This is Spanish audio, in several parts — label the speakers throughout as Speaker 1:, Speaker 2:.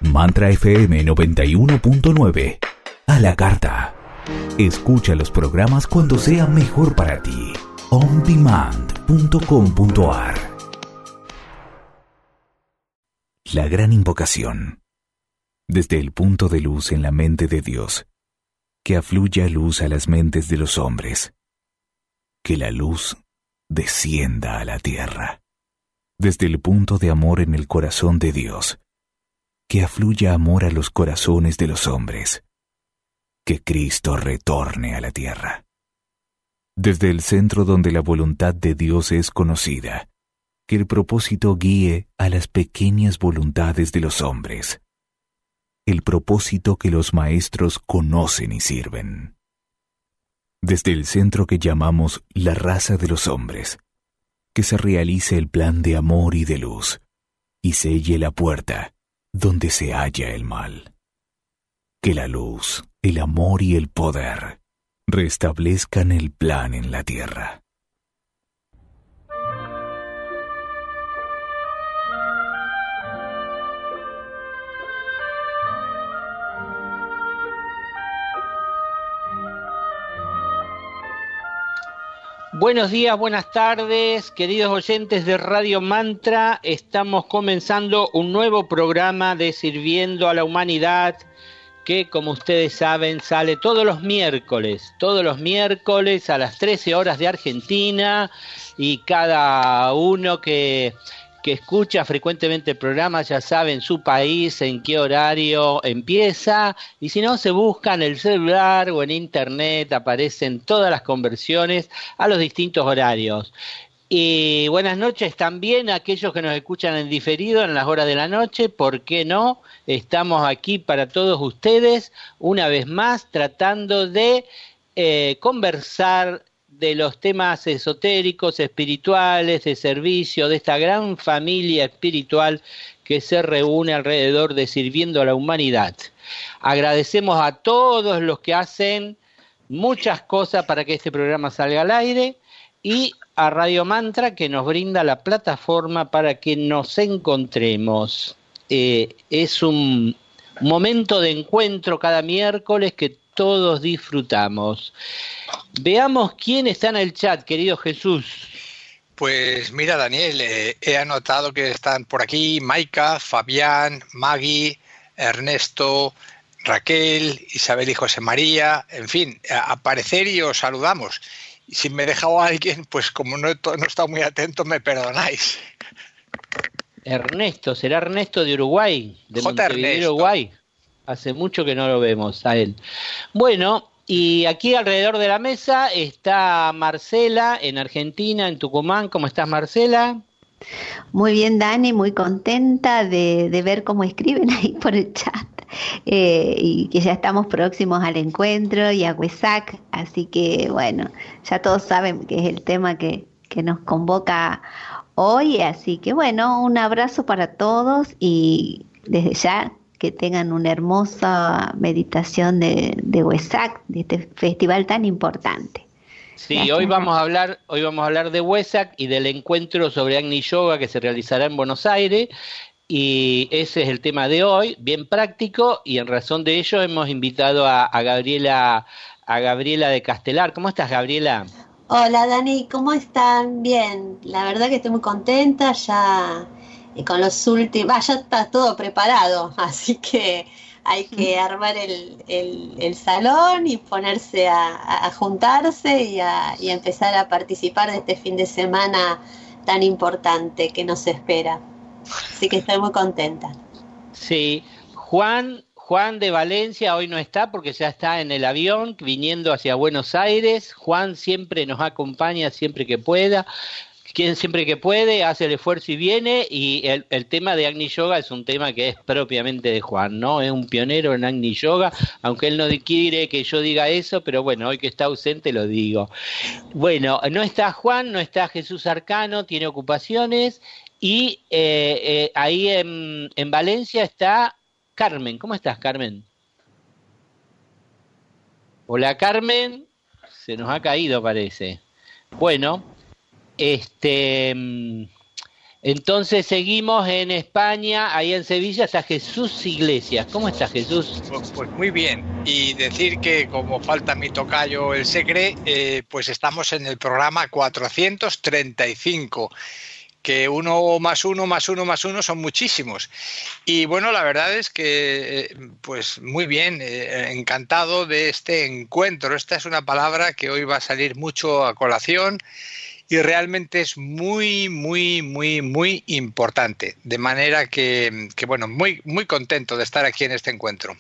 Speaker 1: Mantra FM 91.9. A la carta. Escucha los programas cuando sea mejor para ti. ondemand.com.ar. La gran invocación. Desde el punto de luz en la mente de Dios, que afluya luz a las mentes de los hombres. Que la luz descienda a la tierra. Desde el punto de amor en el corazón de Dios, que afluya amor a los corazones de los hombres. Que Cristo retorne a la tierra. Desde el centro donde la voluntad de Dios es conocida, que el propósito guíe a las pequeñas voluntades de los hombres. El propósito que los maestros conocen y sirven. Desde el centro que llamamos la raza de los hombres, que se realice el plan de amor y de luz, y selle la puerta donde se halla el mal. Que la luz, el amor y el poder restablezcan el plan en la tierra.
Speaker 2: Buenos días, buenas tardes, queridos oyentes de Radio Mantra. Estamos comenzando un nuevo programa de Sirviendo a la Humanidad que, como ustedes saben, sale todos los miércoles a las 13 horas de Argentina, y cada uno que escucha frecuentemente el programa ya sabe en su país en qué horario empieza, y si no, se busca en el celular o en internet, aparecen todas las conversiones a los distintos horarios. Y buenas noches también a aquellos que nos escuchan en diferido en las horas de la noche. ¿Por qué no? Estamos aquí para todos ustedes, una vez más, tratando de conversar de los temas esotéricos, espirituales, de servicio, de esta gran familia espiritual que se reúne alrededor de Sirviendo a la Humanidad. Agradecemos a todos los que hacen muchas cosas para que este programa salga al aire, y a Radio Mantra, que nos brinda la plataforma para que nos encontremos. Es un momento de encuentro cada miércoles que todos disfrutamos. Veamos quién está en el chat, querido Jesús.
Speaker 3: Pues mira, Daniel, he anotado que están por aquí Maika, Fabián, Maggie, Ernesto, Raquel, Isabel y José María, en fin, a parecer y os saludamos. Y si me he dejado a alguien, pues como no he estado muy atento, me perdonáis.
Speaker 2: Ernesto, ¿será Ernesto de Uruguay? De
Speaker 3: J.
Speaker 2: Montevideo,
Speaker 3: Ernesto.
Speaker 2: Uruguay. Hace mucho que no lo vemos a él. Bueno, y aquí alrededor de la mesa está Marcela, en Argentina, en Tucumán. ¿Cómo estás, Marcela?
Speaker 4: Muy bien, Dani, muy contenta de ver cómo escriben ahí por el chat. Y que ya estamos próximos al encuentro y a Huesac, así que bueno, ya todos saben que es el tema que nos convoca hoy, así que bueno, un abrazo para todos y desde ya que tengan una hermosa meditación de Huesac, de este festival tan importante.
Speaker 2: Sí,
Speaker 4: Gracias.
Speaker 2: hoy vamos a hablar de Huesac y del encuentro sobre Agni Yoga que se realizará en Buenos Aires. Y ese es el tema de hoy, bien práctico, y en razón de ello hemos invitado a Gabriela de Castelar. ¿Cómo estás, Gabriela?
Speaker 5: Hola Dani, ¿cómo están? Bien, la verdad que estoy muy contenta, ya con los últimos, ya está todo preparado, así que hay que armar el salón y ponerse a juntarse y a empezar a participar de este fin de semana tan importante que nos espera. Así que estoy muy contenta.
Speaker 2: Sí, Juan de Valencia hoy no está porque ya está en el avión viniendo hacia Buenos Aires. Juan siempre nos acompaña siempre que pueda. Siempre que puede, hace el esfuerzo y viene, y el tema de Agni Yoga es un tema que es propiamente de Juan, ¿no? Es un pionero en Agni Yoga, aunque él no quiere que yo diga eso, pero bueno, hoy que está ausente lo digo. Bueno, no está Juan, no está Jesús Arcano, tiene ocupaciones, y ahí en Valencia está Carmen. ¿Cómo estás, Carmen? Hola, Carmen. Se nos ha caído, parece. Bueno, Entonces seguimos en España, ahí en Sevilla está Jesús Iglesias. ¿Cómo está Jesús?
Speaker 3: Pues muy bien. Y decir que como falta mi tocayo el Segre, pues estamos en el programa 435, que 1 más 1 más 1 más 1 son muchísimos. Y bueno, la verdad es que pues muy bien, encantado de este encuentro. Esta es una palabra que hoy va a salir mucho a colación. Y realmente es muy, muy, muy, muy importante. De manera que bueno, muy, muy contento de estar aquí en este encuentro.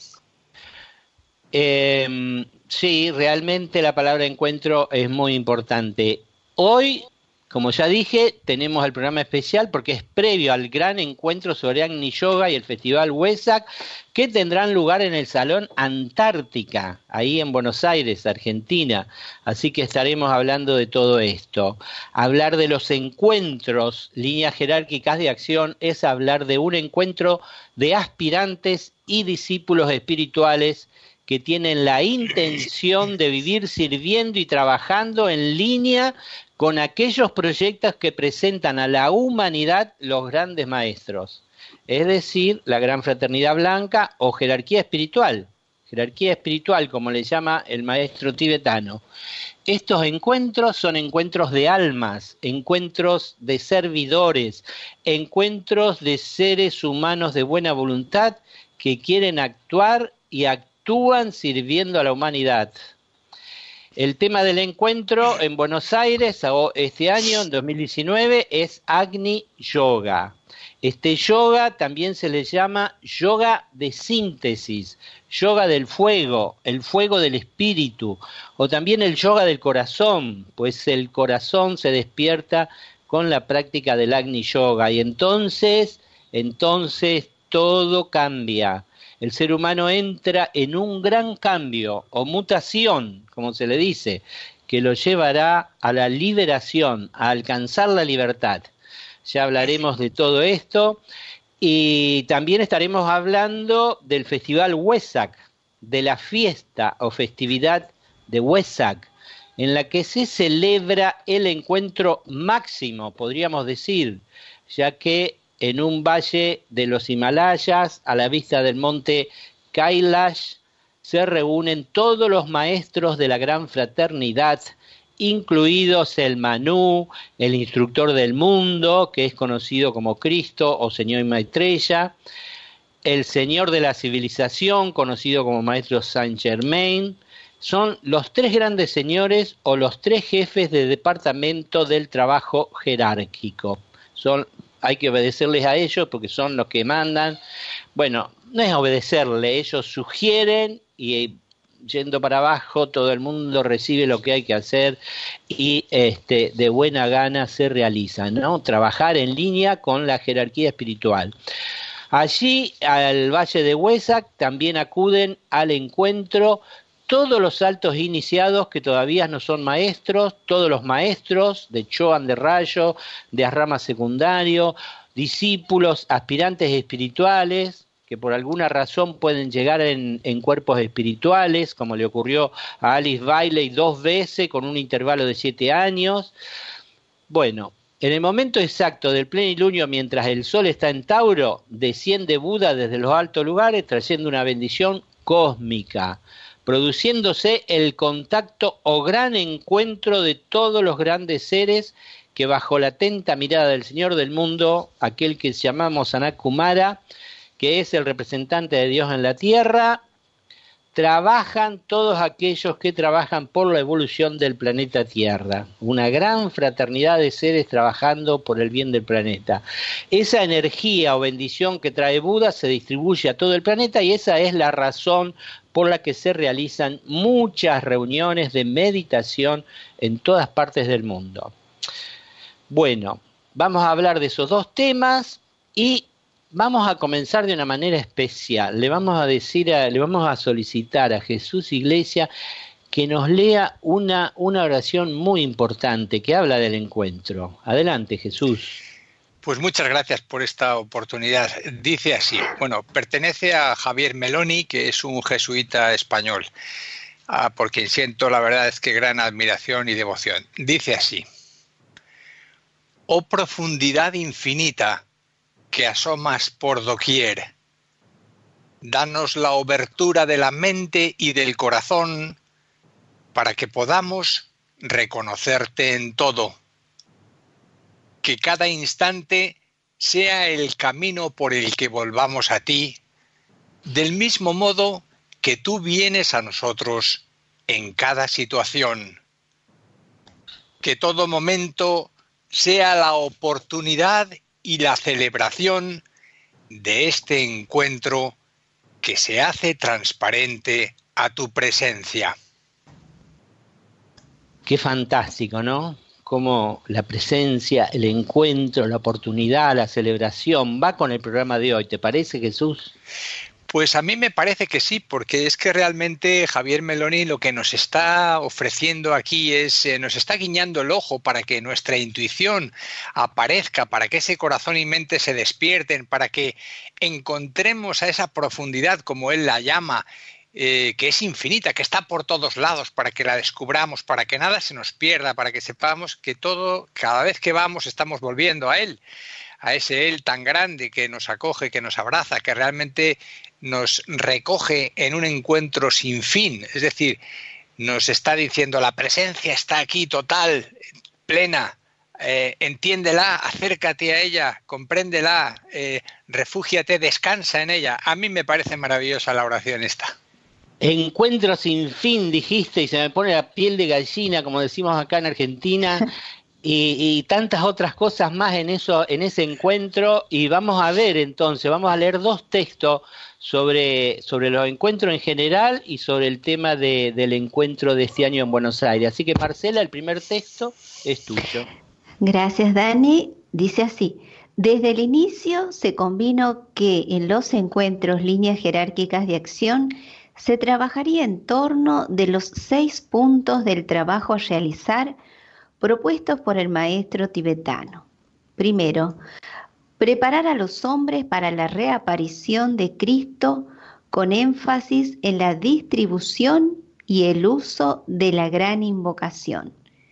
Speaker 2: Sí, realmente la palabra encuentro es muy importante. Hoy, como ya dije, tenemos el programa especial porque es previo al gran encuentro sobre Agni Yoga y el Festival Wesak, que tendrán lugar en el Salón Antártica, ahí en Buenos Aires, Argentina. Así que estaremos hablando de todo esto. Hablar de los encuentros, líneas jerárquicas de acción, es hablar de un encuentro de aspirantes y discípulos espirituales que tienen la intención de vivir sirviendo y trabajando en línea con aquellos proyectos que presentan a la humanidad los grandes maestros, es decir, la Gran Fraternidad Blanca o jerarquía espiritual como le llama el maestro tibetano. Estos encuentros son encuentros de almas, encuentros de servidores, encuentros de seres humanos de buena voluntad que quieren actuar y actúan sirviendo a la humanidad. El tema del encuentro en Buenos Aires este año, en 2019, es Agni Yoga. Este yoga también se le llama yoga de síntesis, yoga del fuego, el fuego del espíritu, o también el yoga del corazón, pues el corazón se despierta con la práctica del Agni Yoga y entonces todo cambia. El ser humano entra en un gran cambio o mutación, como se le dice, que lo llevará a la liberación, a alcanzar la libertad. Ya hablaremos de todo esto y también estaremos hablando del Festival Wesak, de la fiesta o festividad de Wesak, en la que se celebra el encuentro máximo, podríamos decir, ya que en un valle de los Himalayas, a la vista del monte Kailash, se reúnen todos los maestros de la Gran Fraternidad, incluidos el Manú, el instructor del mundo, que es conocido como Cristo o Señor Maitreya, el Señor de la Civilización, conocido como Maestro Saint Germain. Son los 3 grandes señores o los 3 jefes de departamento del trabajo jerárquico. Hay que obedecerles a ellos porque son los que mandan. Bueno, no es obedecerle, ellos sugieren y yendo para abajo todo el mundo recibe lo que hay que hacer y de buena gana se realiza, ¿no? Trabajar en línea con la jerarquía espiritual. Allí, al Valle de Wesak, también acuden al encuentro todos los altos iniciados que todavía no son maestros, todos los maestros de Choan de Rayo, de Asrama Secundario, discípulos, aspirantes espirituales, que por alguna razón pueden llegar en cuerpos espirituales, como le ocurrió a Alice Bailey 2 veces con un intervalo de 7 años. Bueno, en el momento exacto del plenilunio, mientras el sol está en Tauro, desciende Buda desde los altos lugares trayendo una bendición cósmica, produciéndose el contacto o gran encuentro de todos los grandes seres que bajo la atenta mirada del Señor del mundo, aquel que llamamos Sanat Kumara, que es el representante de Dios en la tierra, trabajan todos aquellos que trabajan por la evolución del planeta Tierra. Una gran fraternidad de seres trabajando por el bien del planeta. Esa energía o bendición que trae Buda se distribuye a todo el planeta y esa es la razón por la que se realizan muchas reuniones de meditación en todas partes del mundo. Bueno, vamos a hablar de esos 2 temas y vamos a comenzar de una manera especial. Le vamos a solicitar a Jesús Iglesia que nos lea una oración muy importante que habla del encuentro. Adelante, Jesús.
Speaker 3: Pues muchas gracias por esta oportunidad. Dice así, pertenece a Javier Meloni, que es un jesuita español, por quien siento, la verdad es que gran admiración y devoción. Dice así: Oh profundidad infinita que asomas por doquier, danos la obertura de la mente y del corazón para que podamos reconocerte en todo. Que cada instante sea el camino por el que volvamos a ti, del mismo modo que tú vienes a nosotros en cada situación. Que todo momento sea la oportunidad y la celebración de este encuentro que se hace transparente a tu presencia.
Speaker 2: Qué fantástico, ¿no? Cómo la presencia, el encuentro, la oportunidad, la celebración va con el programa de hoy. ¿Te parece, Jesús?
Speaker 3: Pues a mí me parece que sí, porque es que realmente Javier Meloni lo que nos está ofreciendo aquí es, nos está guiñando el ojo para que nuestra intuición aparezca, para que ese corazón y mente se despierten, para que encontremos a esa profundidad, como él la llama, que es infinita, que está por todos lados, para que la descubramos, para que nada se nos pierda, para que sepamos que todo, cada vez que vamos, estamos volviendo a él, a ese él tan grande que nos acoge, que nos abraza, que realmente nos recoge en un encuentro sin fin. Es decir, nos está diciendo, la presencia está aquí total, plena, entiéndela, acércate a ella, compréndela, refúgiate, descansa en ella. A mí me parece maravillosa la oración esta.
Speaker 2: Encuentro sin fin, dijiste, y se me pone la piel de gallina, como decimos acá en Argentina, y tantas otras cosas más en ese encuentro. Y vamos a ver entonces, vamos a leer dos textos sobre los encuentros en general y sobre el tema del encuentro de este año en Buenos Aires. Así que, Marcela, el primer texto es tuyo.
Speaker 4: Gracias, Dani. Dice así: desde el inicio se convino que en los encuentros líneas jerárquicas de acción se trabajaría en torno de los 6 puntos del trabajo a realizar propuestos por el maestro tibetano. Primero, preparar a los hombres para la reaparición de Cristo con énfasis en la distribución y el uso de la gran invocación.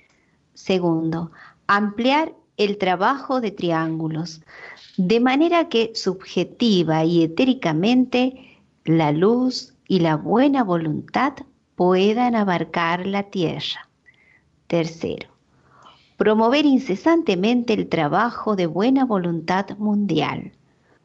Speaker 4: Segundo, ampliar el trabajo de triángulos, de manera que subjetiva y etéricamente la luz y la buena voluntad puedan abarcar la tierra. Tercero, promover incesantemente el trabajo de buena voluntad mundial.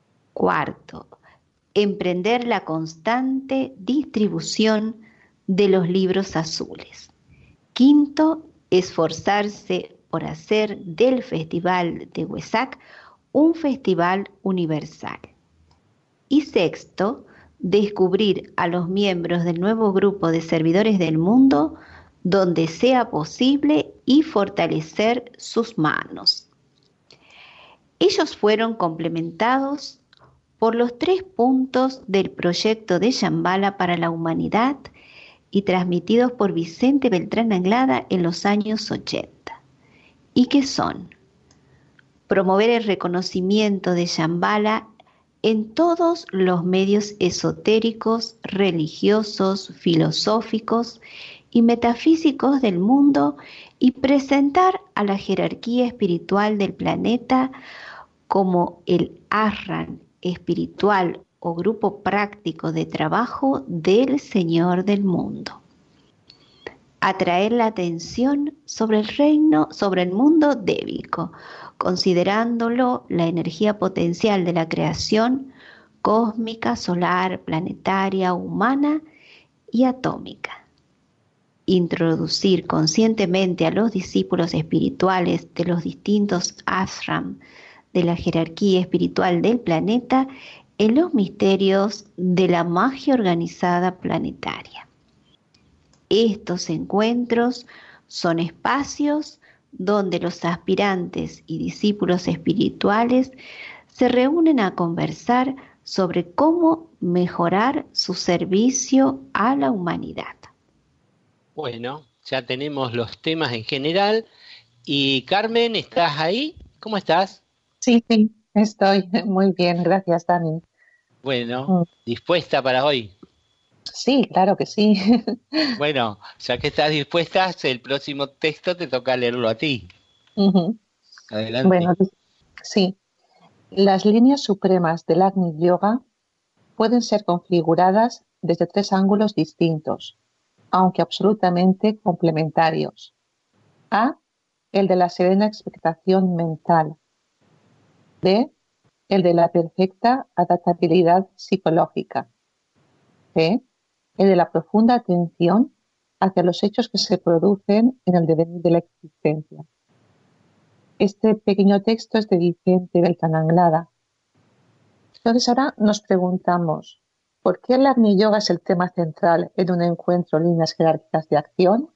Speaker 4: Cuarto, emprender la constante distribución de los libros azules. Quinto, esforzarse por hacer del Festival de Wesak un festival universal. Y sexto, descubrir a los miembros del nuevo grupo de servidores del mundo donde sea posible y fortalecer sus manos. Ellos fueron complementados por los 3 puntos del proyecto de Shambhala para la humanidad y transmitidos por Vicente Beltrán Anglada en los años 80. ¿Y qué son? Promover el reconocimiento de Shambhala en todos los medios esotéricos, religiosos, filosóficos y metafísicos del mundo y presentar a la jerarquía espiritual del planeta como el ashram espiritual o grupo práctico de trabajo del Señor del mundo. Atraer la atención sobre el mundo débico, considerándolo la energía potencial de la creación cósmica, solar, planetaria, humana y atómica. Introducir conscientemente a los discípulos espirituales de los distintos ashram de la jerarquía espiritual del planeta en los misterios de la magia organizada planetaria. Estos encuentros son espacios donde los aspirantes y discípulos espirituales se reúnen a conversar sobre cómo mejorar su servicio a la humanidad.
Speaker 2: Bueno, ya tenemos los temas en general. Y Carmen, ¿estás ahí? ¿Cómo estás?
Speaker 6: Sí, estoy muy bien, gracias, Dani.
Speaker 2: Bueno, ¿dispuesta para hoy?
Speaker 6: Sí, claro que sí.
Speaker 2: Bueno, ya que estás dispuesta, el próximo texto te toca leerlo a ti.
Speaker 6: Uh-huh.
Speaker 2: Adelante.
Speaker 6: Bueno, sí. Las líneas supremas del Agni Yoga pueden ser configuradas desde 3 ángulos distintos, aunque absolutamente complementarios. A, el de la serena expectación mental. B, el de la perfecta adaptabilidad psicológica. C, el de la profunda atención hacia los hechos que se producen en el devenir de la existencia. Este pequeño texto es de Vicente Beltrán Anglada. Entonces ahora nos preguntamos, ¿por qué el Agni Yoga es el tema central en un encuentro líneas jerárquicas de acción?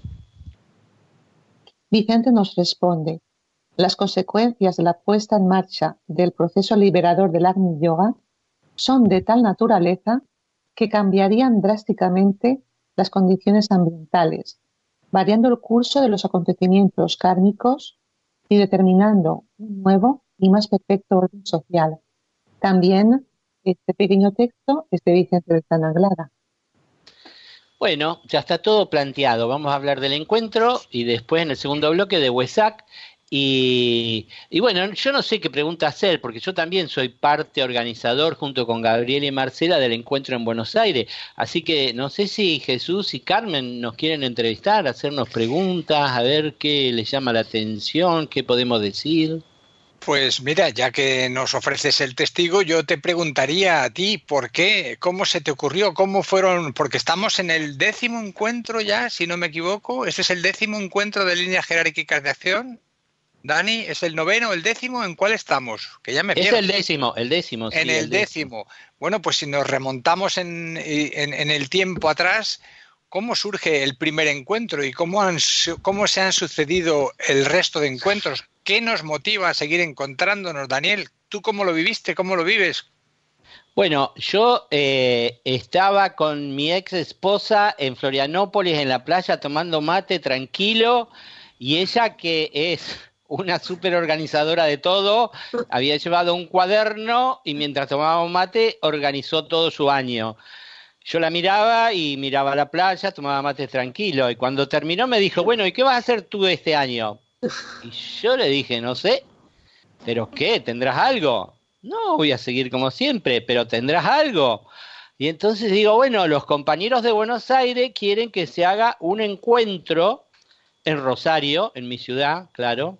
Speaker 6: Vicente nos responde, las consecuencias de la puesta en marcha del proceso liberador del Agni Yoga son de tal naturaleza que cambiarían drásticamente las condiciones ambientales, variando el curso de los acontecimientos kármicos y determinando un nuevo y más perfecto orden social. También este pequeño texto es de Vicente Beltrán Anglada.
Speaker 2: Bueno, ya está todo planteado. Vamos a hablar del encuentro y después en el segundo bloque de Huesac. Y bueno, yo no sé qué pregunta hacer, porque yo también soy parte organizador junto con Gabriel y Marcela del encuentro en Buenos Aires. Así que no sé si Jesús y Carmen nos quieren entrevistar, hacernos preguntas, a ver qué les llama la atención, qué podemos decir.
Speaker 3: Pues mira, ya que nos ofreces el testigo, yo te preguntaría a ti, ¿por qué? ¿Cómo se te ocurrió? ¿Cómo fueron? Porque estamos en el 10º encuentro ya, si no me equivoco. ¿Este es el 10º encuentro de líneas jerárquicas de acción? Dani, ¿es el 9º, el 10º? ¿En cuál estamos? Que ya me pierdo.
Speaker 2: Es el 10º, sí.
Speaker 3: En el 10º. Bueno, pues si nos remontamos en el tiempo atrás, ¿cómo surge el primer encuentro y cómo se han sucedido el resto de encuentros? ¿Qué nos motiva a seguir encontrándonos, Daniel? ¿Tú cómo lo viviste? ¿Cómo lo vives?
Speaker 2: Bueno, yo estaba con mi ex esposa en Florianópolis, en la playa, tomando mate tranquilo, y ella, que es una súper organizadora de todo, había llevado un cuaderno y mientras tomábamos mate organizó todo su año. Yo la miraba y miraba la playa, tomaba mate tranquilo, y cuando terminó me dijo, bueno, ¿y qué vas a hacer tú este año? Y yo le dije, no sé, ¿pero qué? ¿Tendrás algo? No, voy a seguir como siempre, pero ¿tendrás algo? Y entonces digo, bueno, los compañeros de Buenos Aires quieren que se haga un encuentro en Rosario, en mi ciudad, claro.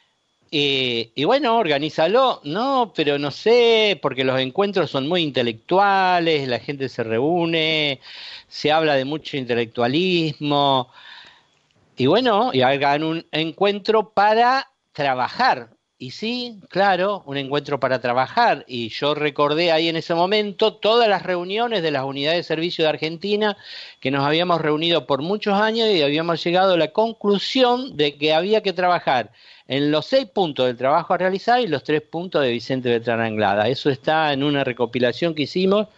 Speaker 2: Y bueno, organízalo. No, pero no sé, porque los encuentros son muy intelectuales, la gente se reúne, se habla de mucho intelectualismo. Y bueno, y hagan un encuentro para trabajar. Y sí, claro, un encuentro para trabajar. Y yo recordé ahí en ese momento todas las reuniones de las unidades de servicio de Argentina, que nos habíamos reunido por muchos años y habíamos llegado a la conclusión de que había que trabajar en los 6 puntos del trabajo a realizar y los 3 puntos de Vicente Beltrán Anglada. Eso está en una recopilación que hicimos.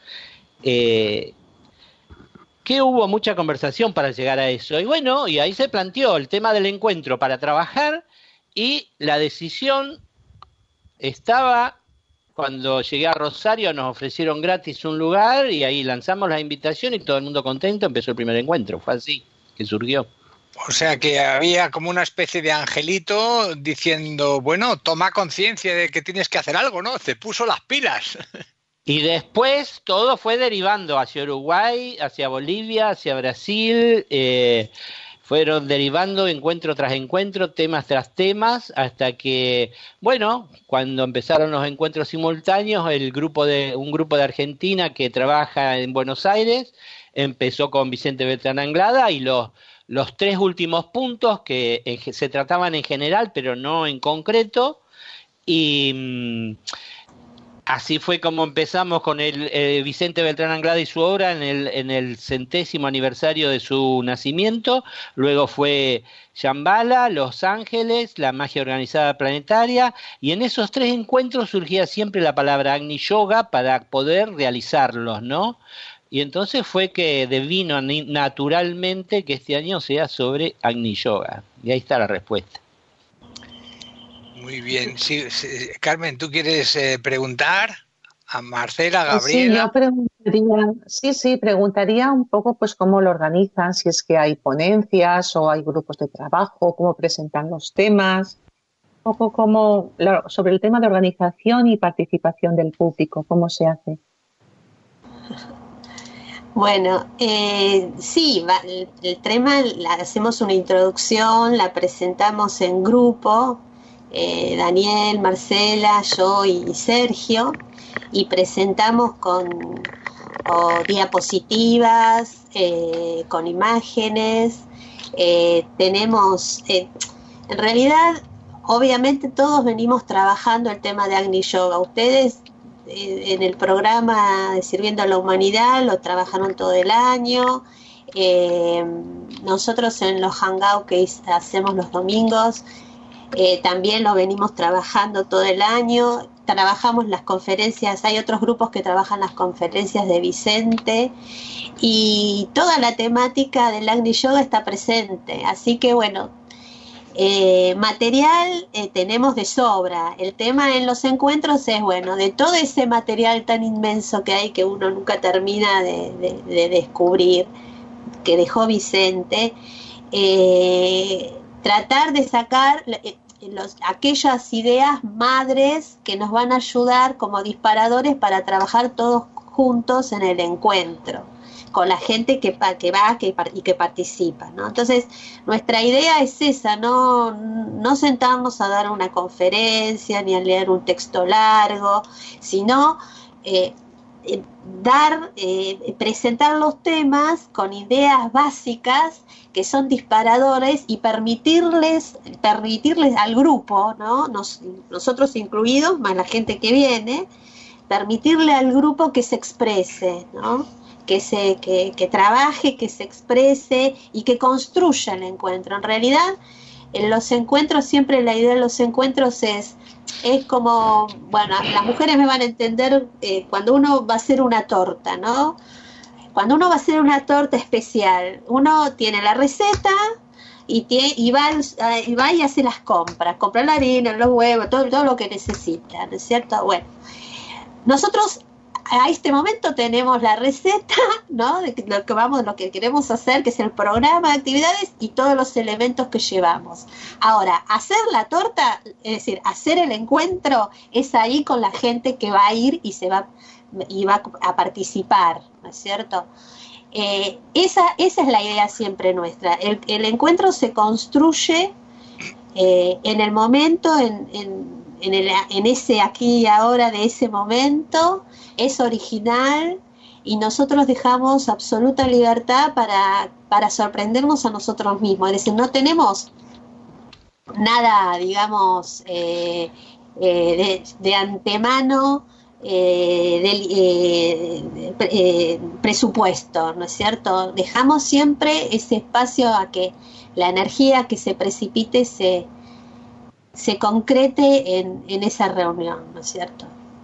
Speaker 2: Que hubo mucha conversación para llegar a eso. Y bueno, y ahí se planteó el tema del encuentro para trabajar, y la decisión estaba cuando llegué a Rosario, nos ofrecieron gratis un lugar y ahí lanzamos la invitación y todo el mundo contento, empezó el primer encuentro. Fue así que surgió.
Speaker 3: O sea que había como una especie de angelito diciendo, bueno, toma conciencia de que tienes que hacer algo, ¿no? Se puso las pilas.
Speaker 2: Y después todo fue derivando hacia Uruguay, hacia Bolivia, hacia Brasil, fueron derivando encuentro tras encuentro, temas tras temas, hasta que, bueno, cuando empezaron los encuentros simultáneos, un grupo de Argentina que trabaja en Buenos Aires empezó con Vicente Beltrán Anglada, y los 3 últimos puntos que se trataban en general, pero no en concreto, y así fue como empezamos con el Vicente Beltrán Anglada y su obra en el 100º aniversario de su nacimiento. Luego fue Shambhala, Los Ángeles, la magia organizada planetaria, y en esos 3 encuentros surgía siempre la palabra Agni Yoga para poder realizarlos, ¿no? Y entonces fue que devino naturalmente que este año sea sobre Agni Yoga. Y ahí está la respuesta.
Speaker 3: Muy bien. Sí, Carmen, ¿tú quieres preguntar a Marcela, a Gabriela?
Speaker 6: Sí, yo preguntaría un poco pues cómo lo organizan, si es que hay ponencias o hay grupos de trabajo, cómo presentan los temas, poco sobre el tema de organización y participación del público, cómo se hace.
Speaker 5: Bueno, sí, el tema, hacemos una introducción, la presentamos en grupo, Daniel, Marcela, yo y Sergio, y presentamos con diapositivas, con imágenes. Tenemos, en realidad, obviamente todos venimos trabajando el tema de Agni Yoga. Ustedes en el programa de Sirviendo a la Humanidad lo trabajaron todo el año. Nosotros en los hangouts que hacemos los domingos también lo venimos trabajando todo el año. Trabajamos las conferencias, hay otros grupos que trabajan las conferencias de Vicente, y toda la temática del Agni Yoga está presente, así que bueno, material tenemos de sobra. El tema en los encuentros es, bueno, de todo ese material tan inmenso que hay, que uno nunca termina de descubrir, que dejó Vicente, tratar de sacar aquellas ideas madres que nos van a ayudar como disparadores para trabajar todos juntos en el encuentro, con la gente que va y que participa, ¿no? Entonces, nuestra idea es esa, no sentarnos a dar una conferencia ni a leer un texto largo, sino presentar los temas con ideas básicas que son disparadores, y permitirles al grupo, ¿no? Nosotros incluidos, más la gente que viene, permitirle al grupo que se exprese, ¿no? Que trabaje, que se exprese y que construya el encuentro. En realidad, en los encuentros, siempre la idea de los encuentros es como, bueno, las mujeres me van a entender cuando uno va a hacer una torta, ¿no? Cuando uno va a hacer una torta especial, uno tiene la receta y va y hace las compras, compra la harina, los huevos, todo lo que necesita, ¿no es cierto? Bueno, nosotros a este momento tenemos la receta, ¿no? De lo que queremos hacer, que es el programa de actividades y todos los elementos que llevamos. Ahora, hacer la torta, es decir, hacer el encuentro, es ahí con la gente que va a ir y va a participar, ¿no es cierto? Esa es la idea siempre nuestra. El encuentro se construye en el momento, en ese aquí y ahora de ese momento. Es original, y nosotros dejamos absoluta libertad para sorprendernos a nosotros mismos. Es decir, no tenemos nada, digamos, de antemano, presupuesto, ¿no es cierto? Dejamos siempre ese espacio a que la energía que se precipite se concrete en esa reunión, ¿no es cierto?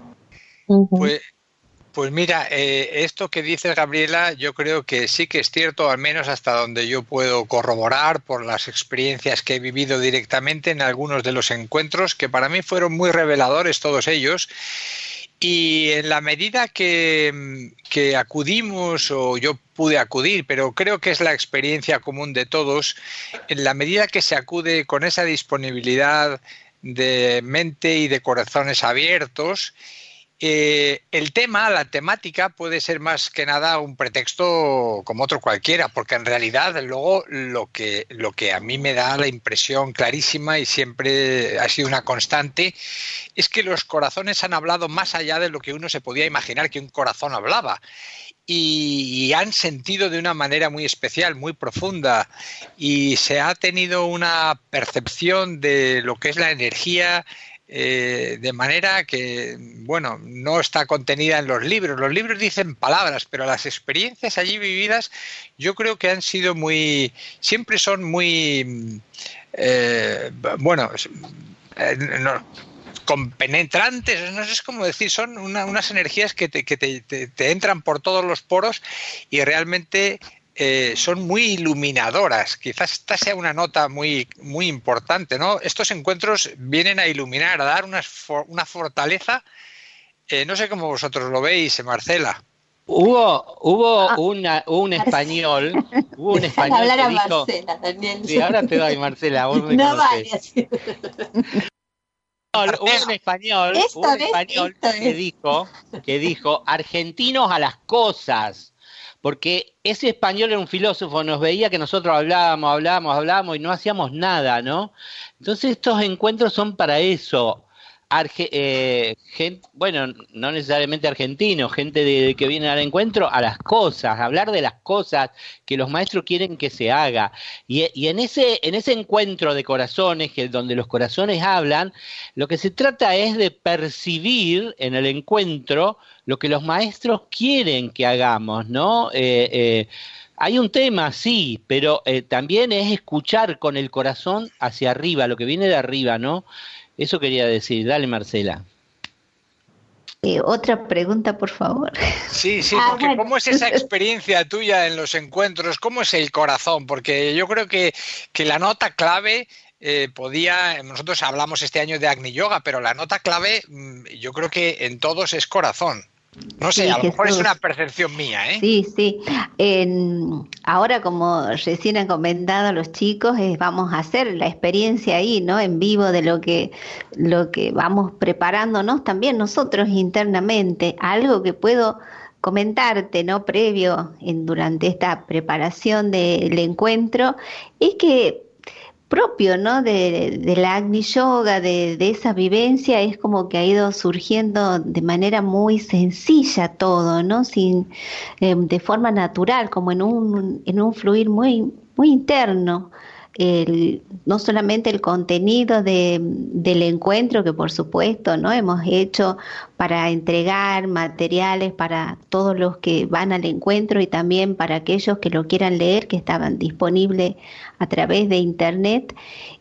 Speaker 3: Pues mira, esto que dices, Gabriela, yo creo que sí que es cierto, al menos hasta donde yo puedo corroborar por las experiencias que he vivido directamente en algunos de los encuentros, que para mí fueron muy reveladores todos ellos. Y en la medida que acudimos, o yo pude acudir, pero creo que es la experiencia común de todos, en la medida que se acude con esa disponibilidad de mente y de corazones abiertos, el tema, la temática puede ser más que nada un pretexto como otro cualquiera, porque en realidad luego lo que a mí me da la impresión clarísima, y siempre ha sido una constante, es que los corazones han hablado más allá de lo que uno se podía imaginar que un corazón hablaba. Y han sentido de una manera muy especial, muy profunda, y se ha tenido una percepción de lo que es la energía, de manera que, bueno, no está contenida en los libros. Los libros dicen palabras, pero las experiencias allí vividas yo creo que han sido siempre son muy, compenetrantes, no sé cómo decir, son unas energías que te entran por todos los poros y realmente son muy iluminadoras. Quizás esta sea una nota muy, muy importante, ¿no? Estos encuentros vienen a iluminar, a dar una fortaleza. No sé cómo vosotros lo veis, Marcela.
Speaker 2: Hubo un español
Speaker 5: hablar
Speaker 2: que
Speaker 5: a
Speaker 2: dijo,
Speaker 5: Marcela, Daniel.
Speaker 2: Sí, ahora te doy, Marcela, vos me
Speaker 5: no
Speaker 2: conocés. un español que dijo argentinos a las cosas, porque ese español era un filósofo, nos veía que nosotros hablábamos y no hacíamos nada, ¿no? Entonces estos encuentros son para eso. Bueno, no necesariamente argentinos, gente que viene al encuentro a las cosas, hablar de las cosas que los maestros quieren que se haga. Y en ese encuentro de corazones, donde los corazones hablan, lo que se trata es de percibir en el encuentro lo que los maestros quieren que hagamos, ¿no? Hay un tema, sí, pero también es escuchar con el corazón hacia arriba, lo que viene de arriba, ¿no? Eso quería decir. Dale, Marcela.
Speaker 4: Otra pregunta, por favor.
Speaker 3: Sí, porque bueno. ¿Cómo es esa experiencia tuya en los encuentros? ¿Cómo es el corazón? Porque yo creo que la nota clave nosotros hablamos este año de Agni Yoga, pero la nota clave yo creo que en todos es corazón. No sé, sí, a lo mejor es una percepción mía, ¿eh?
Speaker 4: Sí. Ahora, como recién han comentado los chicos, vamos a hacer la experiencia ahí, ¿no? En vivo de lo que vamos preparándonos también nosotros internamente. Algo que puedo comentarte, ¿no? Durante esta preparación del encuentro, es que propio, ¿no? De la Agni Yoga, de esa vivencia, es como que ha ido surgiendo de manera muy sencilla todo, ¿no? De forma natural, como en un fluir muy, muy interno. No solamente el contenido del encuentro, que por supuesto, ¿no? Hemos hecho para entregar materiales para todos los que van al encuentro y también para aquellos que lo quieran leer, que estaban disponibles a través de internet,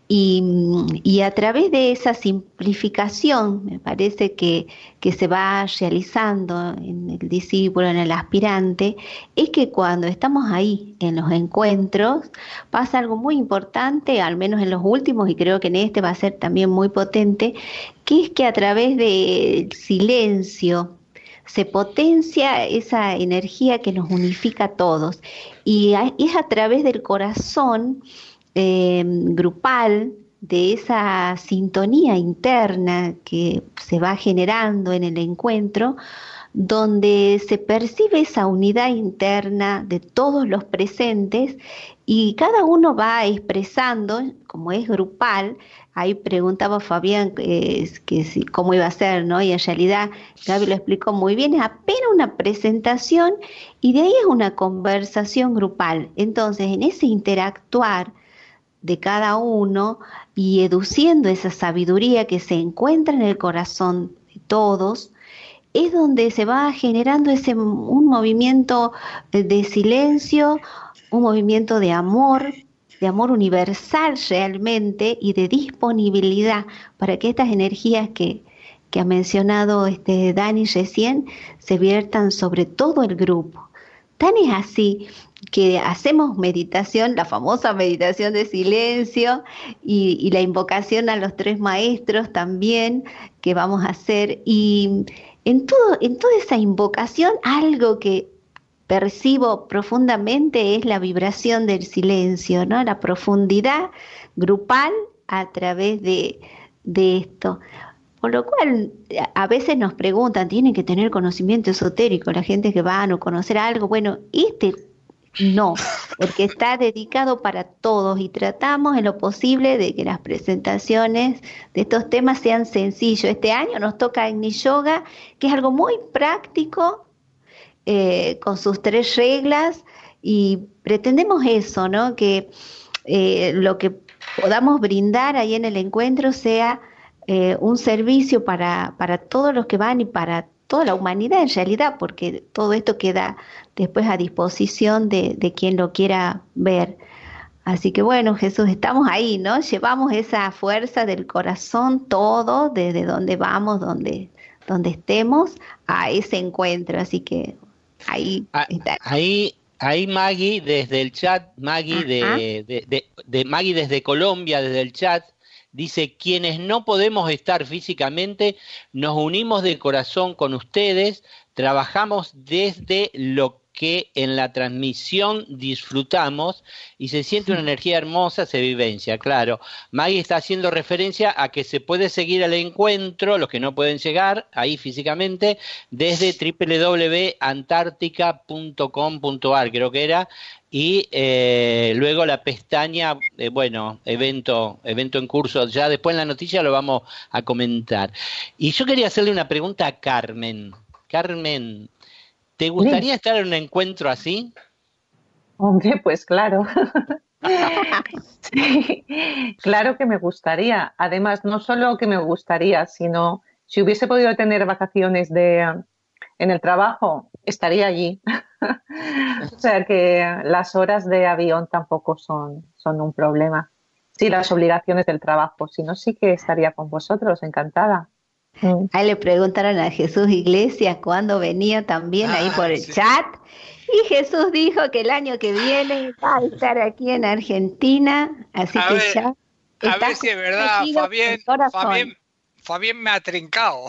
Speaker 4: y a través de esa simplificación, me parece que se va realizando en el discípulo, en el aspirante, es que cuando estamos ahí en los encuentros pasa algo muy importante, al menos en los últimos, y creo que en este va a ser también muy potente, que es que a través del silencio se potencia esa energía que nos unifica a todos, y es a través del corazón grupal, de esa sintonía interna que se va generando en el encuentro, donde se percibe esa unidad interna de todos los presentes y cada uno va expresando, como es grupal. Ahí preguntaba Fabián cómo iba a ser, ¿no? Y en realidad Gaby lo explicó muy bien, es apenas una presentación y de ahí es una conversación grupal. Entonces, en ese interactuar de cada uno y educiendo esa sabiduría que se encuentra en el corazón de todos, es donde se va generando un movimiento de silencio, un movimiento de amor universal realmente, y de disponibilidad para que estas energías que ha mencionado Dani recién se viertan sobre todo el grupo. Tan es así que hacemos meditación, la famosa meditación de silencio, y la invocación a los 3 maestros también que vamos a hacer, y en toda esa invocación algo que percibo profundamente es la vibración del silencio, ¿no? La profundidad grupal a través de esto. Por lo cual, a veces nos preguntan, ¿tienen que tener conocimiento esotérico la gente que van o conocer algo? Bueno, no, porque está dedicado para todos y tratamos en lo posible de que las presentaciones de estos temas sean sencillos. Este año nos toca Agni Yoga, que es algo muy práctico, con sus 3 reglas, y pretendemos eso, ¿no? Que lo que podamos brindar ahí en el encuentro sea un servicio para todos los que van y para toda la humanidad en realidad, porque todo esto queda después a disposición de quien lo quiera ver. Así que bueno, Jesús, estamos ahí, ¿no? Llevamos esa fuerza del corazón todo, desde donde vamos, donde estemos, a ese encuentro. Así que ahí está.
Speaker 2: Ahí Maggie, desde el chat, Maggie de Maggie desde Colombia, desde el chat, dice: quienes no podemos estar físicamente, nos unimos de corazón con ustedes, trabajamos desde lo que en la transmisión disfrutamos y se siente una energía hermosa, se vivencia, claro. Maggie está haciendo referencia a que se puede seguir al encuentro, los que no pueden llegar ahí físicamente, desde www.antarctica.com.ar, creo que era, y luego la pestaña, evento en curso, ya después en la noticia lo vamos a comentar. Y yo quería hacerle una pregunta a Carmen. Carmen, ¿te gustaría estar en un encuentro así?
Speaker 6: Hombre, pues claro. Sí, claro que me gustaría. Además, no solo que me gustaría, sino si hubiese podido tener vacaciones en el trabajo, estaría allí. O sea que las horas de avión tampoco son un problema. Sí, las obligaciones del trabajo, si no, sí que estaría con vosotros, encantada.
Speaker 4: Ahí le preguntaron a Jesús Iglesias cuándo venía también ahí por el chat. Y Jesús dijo que el año que viene va a estar aquí en Argentina. Así
Speaker 3: A
Speaker 4: que
Speaker 3: ver,
Speaker 4: ya
Speaker 3: a
Speaker 4: está
Speaker 3: ver si es verdad,
Speaker 4: comprometido con corazón.
Speaker 3: Fabián me ha trincado.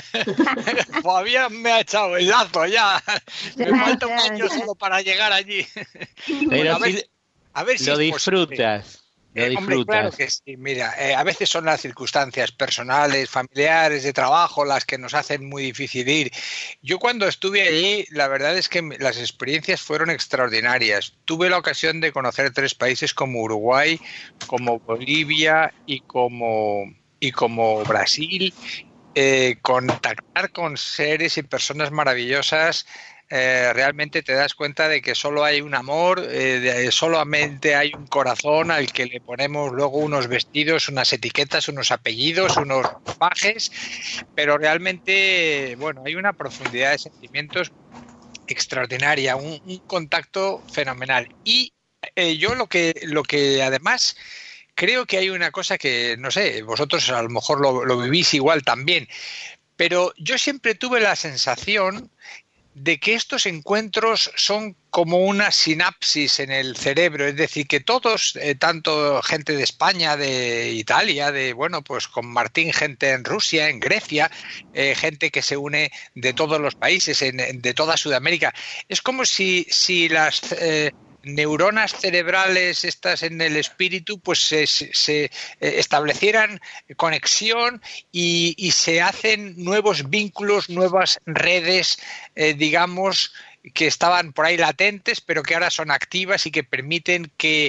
Speaker 3: Fabián me ha echado el lazo ya. Me falta un año solo para llegar allí.
Speaker 2: Pero
Speaker 3: Bueno, a ver si
Speaker 2: lo
Speaker 3: es
Speaker 2: disfrutas.
Speaker 3: posible.
Speaker 2: Lo
Speaker 3: Hombre,
Speaker 2: disfrutas.
Speaker 3: claro que sí. Mira, a veces son las circunstancias personales, familiares, de trabajo, las que nos hacen muy difícil ir. Yo cuando estuve allí, la verdad es que las experiencias fueron extraordinarias. Tuve la ocasión de conocer 3 países como Uruguay, como Bolivia y como Brasil, contactar con seres y personas maravillosas. Realmente te das cuenta de que solo hay un amor, solamente hay un corazón al que le ponemos luego unos vestidos, unas etiquetas, unos apellidos, unos pajes, pero realmente, bueno, hay una profundidad de sentimientos extraordinaria, un contacto fenomenal. Y yo lo que además creo que hay una cosa que, no sé, vosotros a lo mejor lo vivís igual también, pero yo siempre tuve la sensación de que estos encuentros son como una sinapsis en el cerebro, es decir, que todos, tanto gente de España, de Italia, pues con Martín, gente en Rusia, en Grecia, gente que se une de todos los países, de toda Sudamérica, es como si las neuronas cerebrales estas en el espíritu pues se establecieran conexión y se hacen nuevos vínculos, nuevas redes, digamos, que estaban por ahí latentes, pero que ahora son activas y que permiten que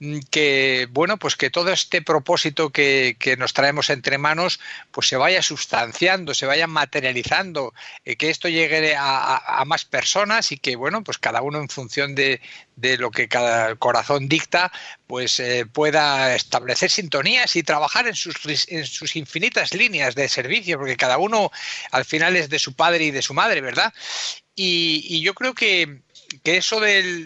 Speaker 3: pues que todo este propósito que nos traemos entre manos pues se vaya sustanciando, se vaya materializando, que esto llegue a más personas y que, bueno, pues cada uno en función de lo que cada corazón dicta, pues pueda establecer sintonías y trabajar en sus infinitas líneas de servicio, porque cada uno al final es de su padre y de su madre, ¿verdad? Y yo creo que eso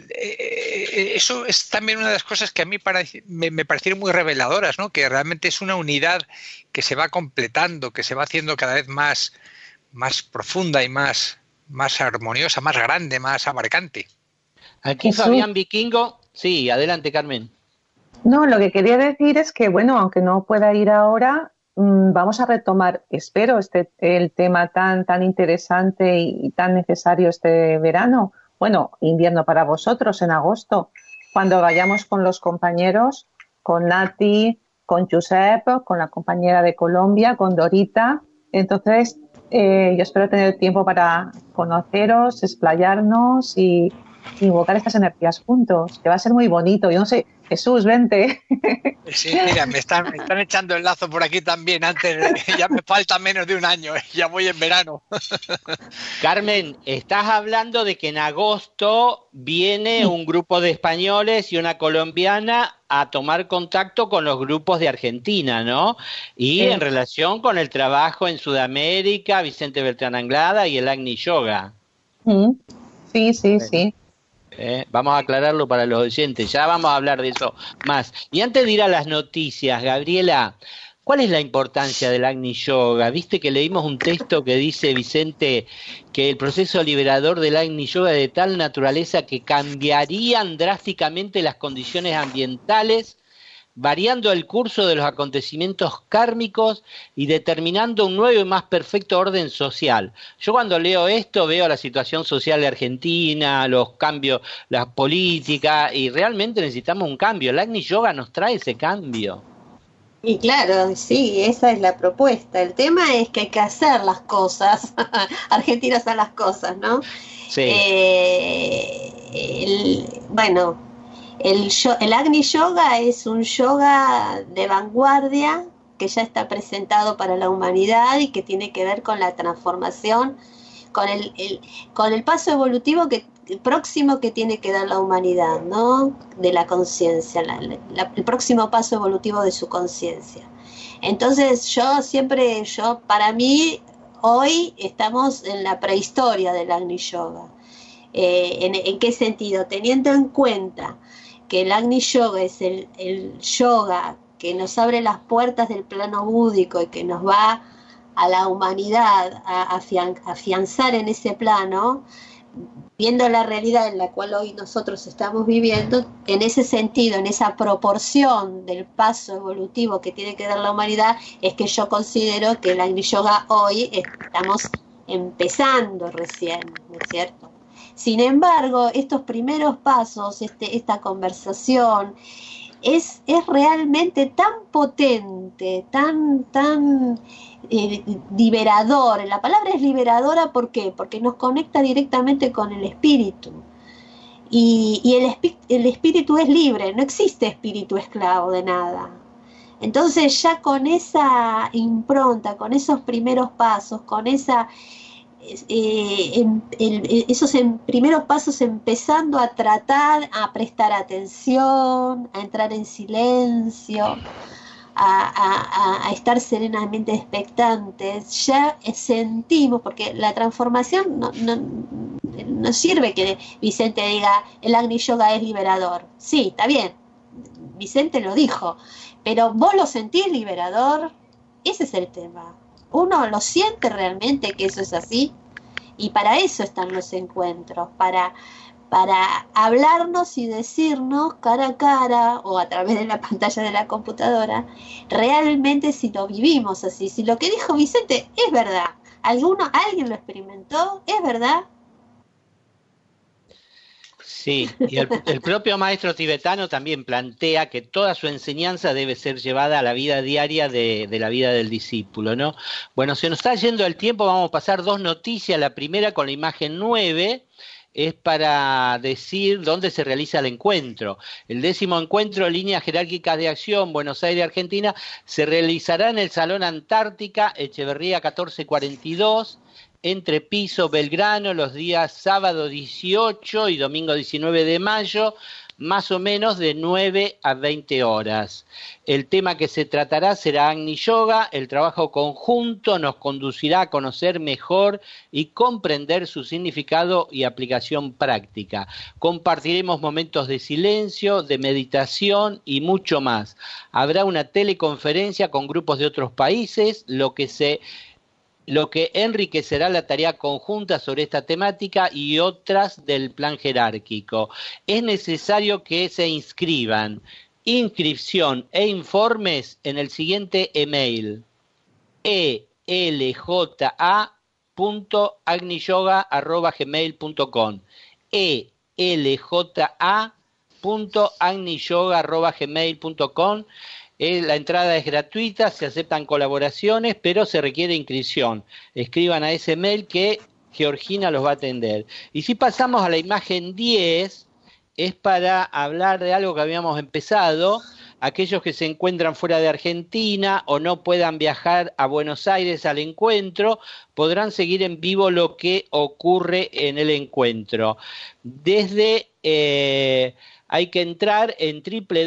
Speaker 3: eso es también una de las cosas que a mí me parecieron muy reveladoras, ¿no? Que realmente es una unidad que se va completando, que se va haciendo cada vez más profunda y más armoniosa, más grande, más abarcante.
Speaker 2: Aquí Fabián Vikingo. Sí, adelante, Carmen.
Speaker 6: No, lo que quería decir es que, bueno, aunque no pueda ir ahora, vamos a retomar, espero, el tema tan interesante y tan necesario este verano. Bueno, invierno para vosotros en agosto, cuando vayamos con los compañeros, con Nati, con Josep, con la compañera de Colombia, con Dorita. Entonces, yo espero tener tiempo para conoceros, explayarnos y invocar estas energías juntos, que va a ser muy bonito. Yo no sé, Jesús, vente.
Speaker 3: Sí, mira, me están echando el lazo por aquí también. Ya me falta menos de un año, ya voy en verano.
Speaker 2: Carmen, estás hablando de que en agosto viene un grupo de españoles y una colombiana a tomar contacto con los grupos de Argentina, ¿no? Y en relación con el trabajo en Sudamérica, Vicente Beltrán Anglada y el Agni Yoga.
Speaker 6: Sí.
Speaker 2: Vamos a aclararlo para los oyentes, ya vamos a hablar de eso más. Y antes de ir a las noticias, Gabriela, ¿cuál es la importancia del Agni Yoga? Viste que leímos un texto que dice, Vicente, que el proceso liberador del Agni Yoga es de tal naturaleza que cambiarían drásticamente las condiciones ambientales variando el curso de los acontecimientos kármicos y determinando un nuevo y más perfecto orden social. Yo cuando leo esto veo la situación social de Argentina, los cambios, la política, y realmente necesitamos un cambio. El Agni Yoga nos trae ese cambio.
Speaker 5: Y claro, sí, esa es la propuesta. El tema es que hay que hacer las cosas. Argentina hace las cosas, ¿no?
Speaker 2: Sí.
Speaker 5: Bueno, el Agni Yoga es un yoga de vanguardia que ya está presentado para la humanidad y que tiene que ver con la transformación, con el paso evolutivo próximo que tiene que dar la humanidad, ¿no? De la conciencia, el próximo paso evolutivo de su conciencia. Entonces para mí, hoy estamos en la prehistoria del Agni Yoga. ¿En qué sentido? Teniendo en cuenta que el Agni Yoga es el yoga que nos abre las puertas del plano búdico y que nos va a la humanidad a afianzar en ese plano, viendo la realidad en la cual hoy nosotros estamos viviendo, en ese sentido, en esa proporción del paso evolutivo que tiene que dar la humanidad, es que yo considero que el Agni Yoga hoy estamos empezando recién, ¿no es cierto? Sin embargo, estos primeros pasos, esta conversación, es realmente tan potente, tan liberador. La palabra es liberadora, ¿por qué? Porque nos conecta directamente con el espíritu. Y el espíritu es libre, no existe espíritu esclavo de nada. Entonces ya con esa impronta, con esos primeros pasos, con esos primeros pasos empezando a tratar, a prestar atención, a entrar en silencio, a estar serenamente expectantes, ya sentimos, porque la transformación no sirve que Vicente diga el Agni Yoga es liberador. Sí, está bien, Vicente lo dijo, pero ¿vos lo sentís liberador? Ese es el tema. ¿Uno lo siente realmente que eso es así? Y para eso están los encuentros, para hablarnos y decirnos cara a cara o a través de la pantalla de la computadora realmente si lo vivimos así, si lo que dijo Vicente es verdad, alguien lo experimentó, es verdad.
Speaker 2: Sí, y el propio maestro tibetano también plantea que toda su enseñanza debe ser llevada a la vida diaria de la vida del discípulo, ¿no? Bueno, se nos está yendo el tiempo, vamos a pasar dos noticias. La primera con la imagen 9 es para decir dónde se realiza el encuentro. El 10º encuentro Líneas Jerárquicas de Acción, Buenos Aires, Argentina, se realizará en el Salón Antártica, Echeverría 1442, entre Piso, Belgrano, los días sábado 18 y domingo 19 de mayo, más o menos de 9 a 20 horas. El tema que se tratará será Agni Yoga. El trabajo conjunto nos conducirá a conocer mejor y comprender su significado y aplicación práctica. Compartiremos momentos de silencio, de meditación y mucho más. Habrá una teleconferencia con grupos de otros países, lo que enriquecerá la tarea conjunta sobre esta temática y otras del plan jerárquico. Es necesario que se inscriban. Inscripción e informes en el siguiente email: elja.agniyoga@gmail.com elja.agniyoga@gmail.com. La entrada es gratuita, se aceptan colaboraciones, pero se requiere inscripción. Escriban a ese mail que Georgina los va a atender. Y si pasamos a la imagen 10, es para hablar de algo que habíamos empezado. Aquellos que se encuentran fuera de Argentina o no puedan viajar a Buenos Aires al encuentro, podrán seguir en vivo lo que ocurre en el encuentro. Hay que entrar en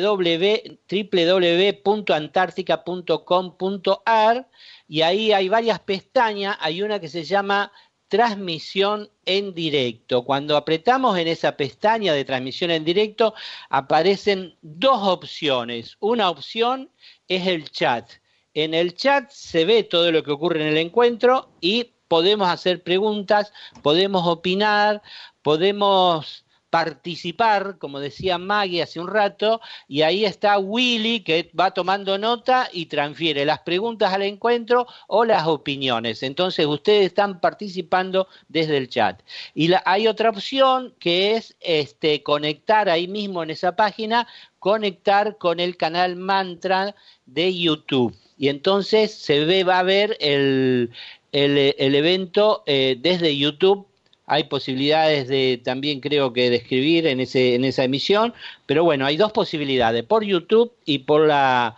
Speaker 2: www.antarctica.com.ar y ahí hay varias pestañas. Hay una que se llama transmisión en directo. Cuando apretamos en esa pestaña de transmisión en directo, aparecen dos opciones. Una opción es el chat. En el chat se ve todo lo que ocurre en el encuentro y podemos hacer preguntas, podemos opinar, podemos participar, como decía Maggie hace un rato, y ahí está Willy que va tomando nota y transfiere las preguntas al encuentro o las opiniones. Entonces ustedes están participando desde el chat. Y hay otra opción que es conectar ahí mismo en esa página, conectar con el canal Mantra de YouTube. Y entonces va a ver el evento desde YouTube. Hay posibilidades de también creo que de escribir en esa emisión, pero bueno, hay dos posibilidades, por YouTube y por la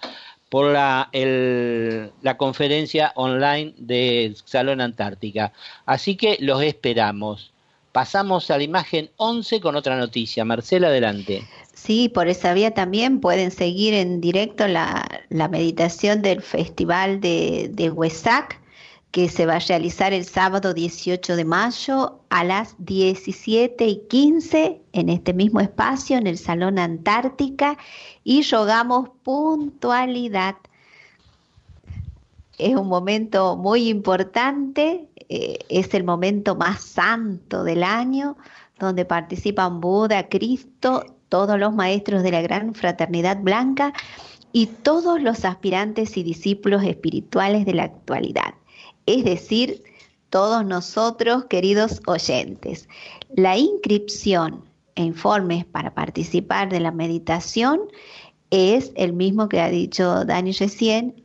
Speaker 2: conferencia online del Salón Antártica. Así que los esperamos. Pasamos a la imagen 11 con otra noticia. Marcela, adelante.
Speaker 4: Sí, por esa vía también pueden seguir en directo la meditación del Festival de Huesac, que se va a realizar el sábado 18 de mayo a las 17:15 en este mismo espacio, en el Salón Antártica, y rogamos puntualidad. Es un momento muy importante, es el momento más santo del año, donde participan Buda, Cristo, todos los maestros de la Gran Fraternidad Blanca y todos los aspirantes y discípulos espirituales de la actualidad. Es decir, todos nosotros, queridos oyentes. La inscripción e informes para participar de la meditación es el mismo que ha dicho Dani recién,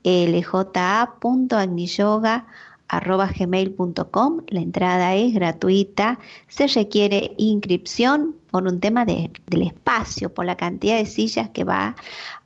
Speaker 4: lja.agniyoga@gmail.com. La entrada es gratuita, se requiere inscripción por un tema del espacio, por la cantidad de sillas que van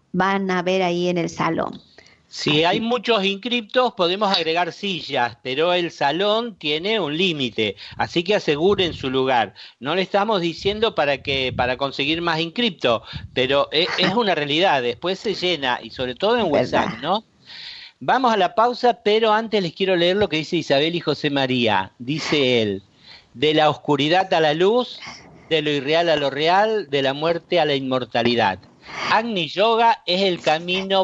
Speaker 4: a ver ahí en el salón.
Speaker 2: Si hay muchos inscriptos, podemos agregar sillas, pero el salón tiene un límite, así que aseguren su lugar. No le estamos diciendo para conseguir más inscriptos, pero es una realidad, después se llena, y sobre todo en WhatsApp, ¿no? Vamos a la pausa, pero antes les quiero leer lo que dice Isabel y José María. Dice él: de la oscuridad a la luz, de lo irreal a lo real, de la muerte a la inmortalidad. Agni Yoga es el camino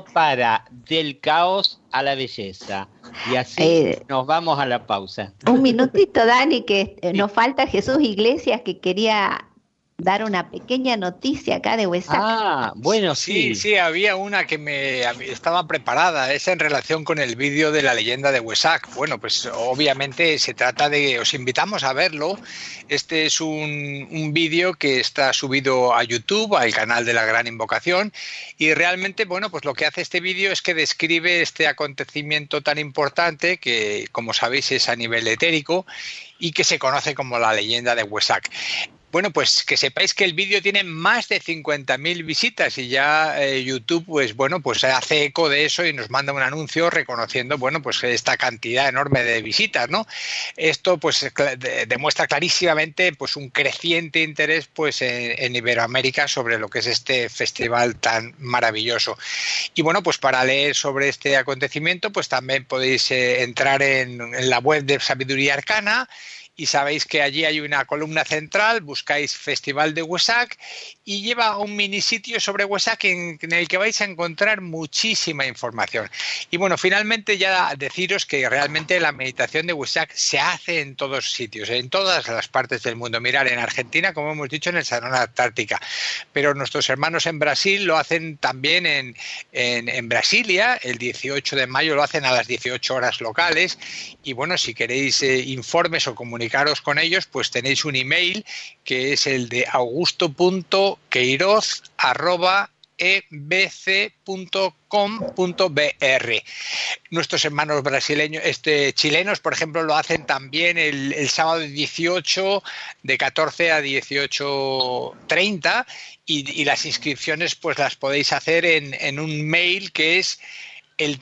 Speaker 2: del caos a la belleza. Y así nos vamos a la pausa.
Speaker 4: Un minutito, Dani, que nos falta Jesús Iglesias, que quería dar una pequeña noticia acá de Huesac.
Speaker 2: Ah, bueno, sí.
Speaker 3: Sí, había una que estaba preparada, es en relación con el vídeo de la leyenda de Huesac. Bueno, pues obviamente se trata os invitamos a verlo. Este es un vídeo que está subido a YouTube, al canal de la Gran Invocación, y realmente, bueno, pues lo que hace este vídeo es que describe este acontecimiento tan importante que, como sabéis, es a nivel etérico y que se conoce como la leyenda de Huesac. Bueno, pues que sepáis que el vídeo tiene más de 50.000 visitas y ya YouTube, pues bueno, pues hace eco de eso y nos manda un anuncio reconociendo, bueno, pues esta cantidad enorme de visitas, ¿no? Esto pues demuestra clarísimamente pues un creciente interés pues en Iberoamérica sobre lo que es este festival tan maravilloso. Y bueno, pues para leer sobre este acontecimiento, pues también podéis entrar en la web de Sabiduría Arcana. Y sabéis que allí hay una columna central, buscáis Festival de Huesac y lleva un mini sitio sobre Huesac en el que vais a encontrar muchísima información. Y bueno, finalmente ya deciros que realmente la meditación de Huesac se hace en todos sitios, en todas las partes del mundo. Mirar, en Argentina, como hemos dicho, en el Salón Antártica, pero nuestros hermanos en Brasil lo hacen también en Brasilia, el 18 de mayo lo hacen a las 18 horas locales. Y bueno, si queréis informes o comunicaros con ellos, pues tenéis un email que es el de augusto.queiroz@ebc.com.br. Nuestros hermanos brasileños, chilenos, por ejemplo, lo hacen también el sábado 18 de 14 a 18:30 y las inscripciones pues las podéis hacer en un mail que es el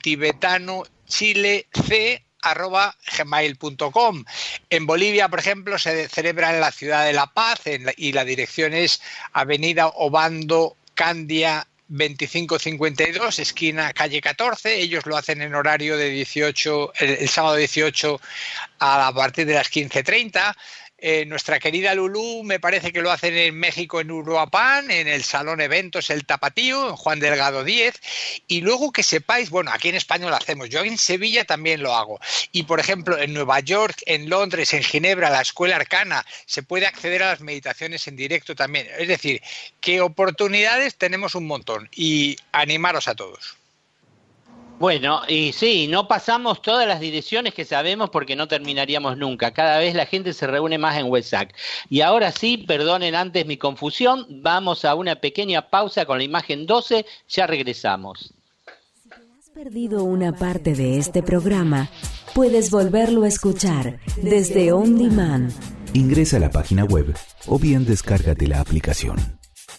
Speaker 3: tibetanochilec@gmail.com. En Bolivia, por ejemplo, se celebra en la ciudad de La Paz y la dirección es Avenida Obando Candia 2552, esquina calle 14. Ellos lo hacen en horario de 18, el sábado 18 a partir de las 15:30. Nuestra querida Lulú me parece que lo hacen en México, en Uruapan, en el Salón Eventos El Tapatío, en Juan Delgado 10. Y luego que sepáis, bueno, aquí en España lo hacemos, yo en Sevilla también lo hago. Y por ejemplo, en Nueva York, en Londres, en Ginebra, la Escuela Arcana, se puede acceder a las meditaciones en directo también. Es decir, que oportunidades tenemos un montón y animaros a todos.
Speaker 2: Bueno, y sí, no pasamos todas las direcciones que sabemos porque no terminaríamos nunca. Cada vez la gente se reúne más en WESAC. Y ahora sí, perdonen antes mi confusión, vamos a una pequeña pausa con la imagen 12, ya regresamos.
Speaker 7: Si te has perdido una parte de este programa, puedes volverlo a escuchar desde On Demand.
Speaker 1: Ingresa a la página web o bien descárgate la aplicación.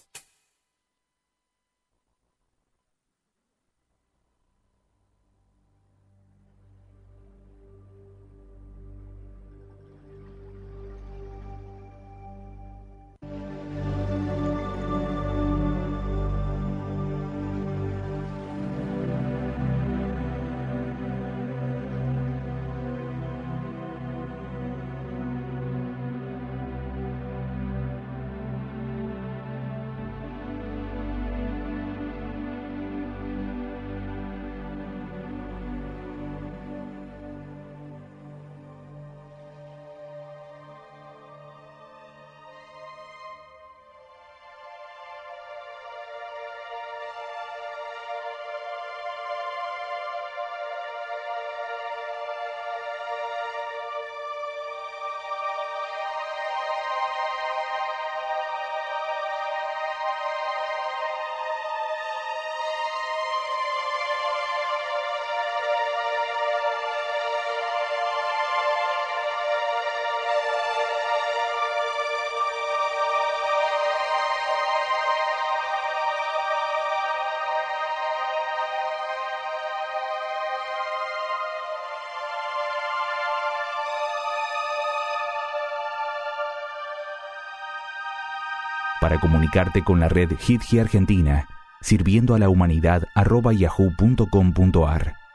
Speaker 1: Para comunicarte con la red HitGi Argentina, sirviendo a la humanidad @yahoo.com.ar,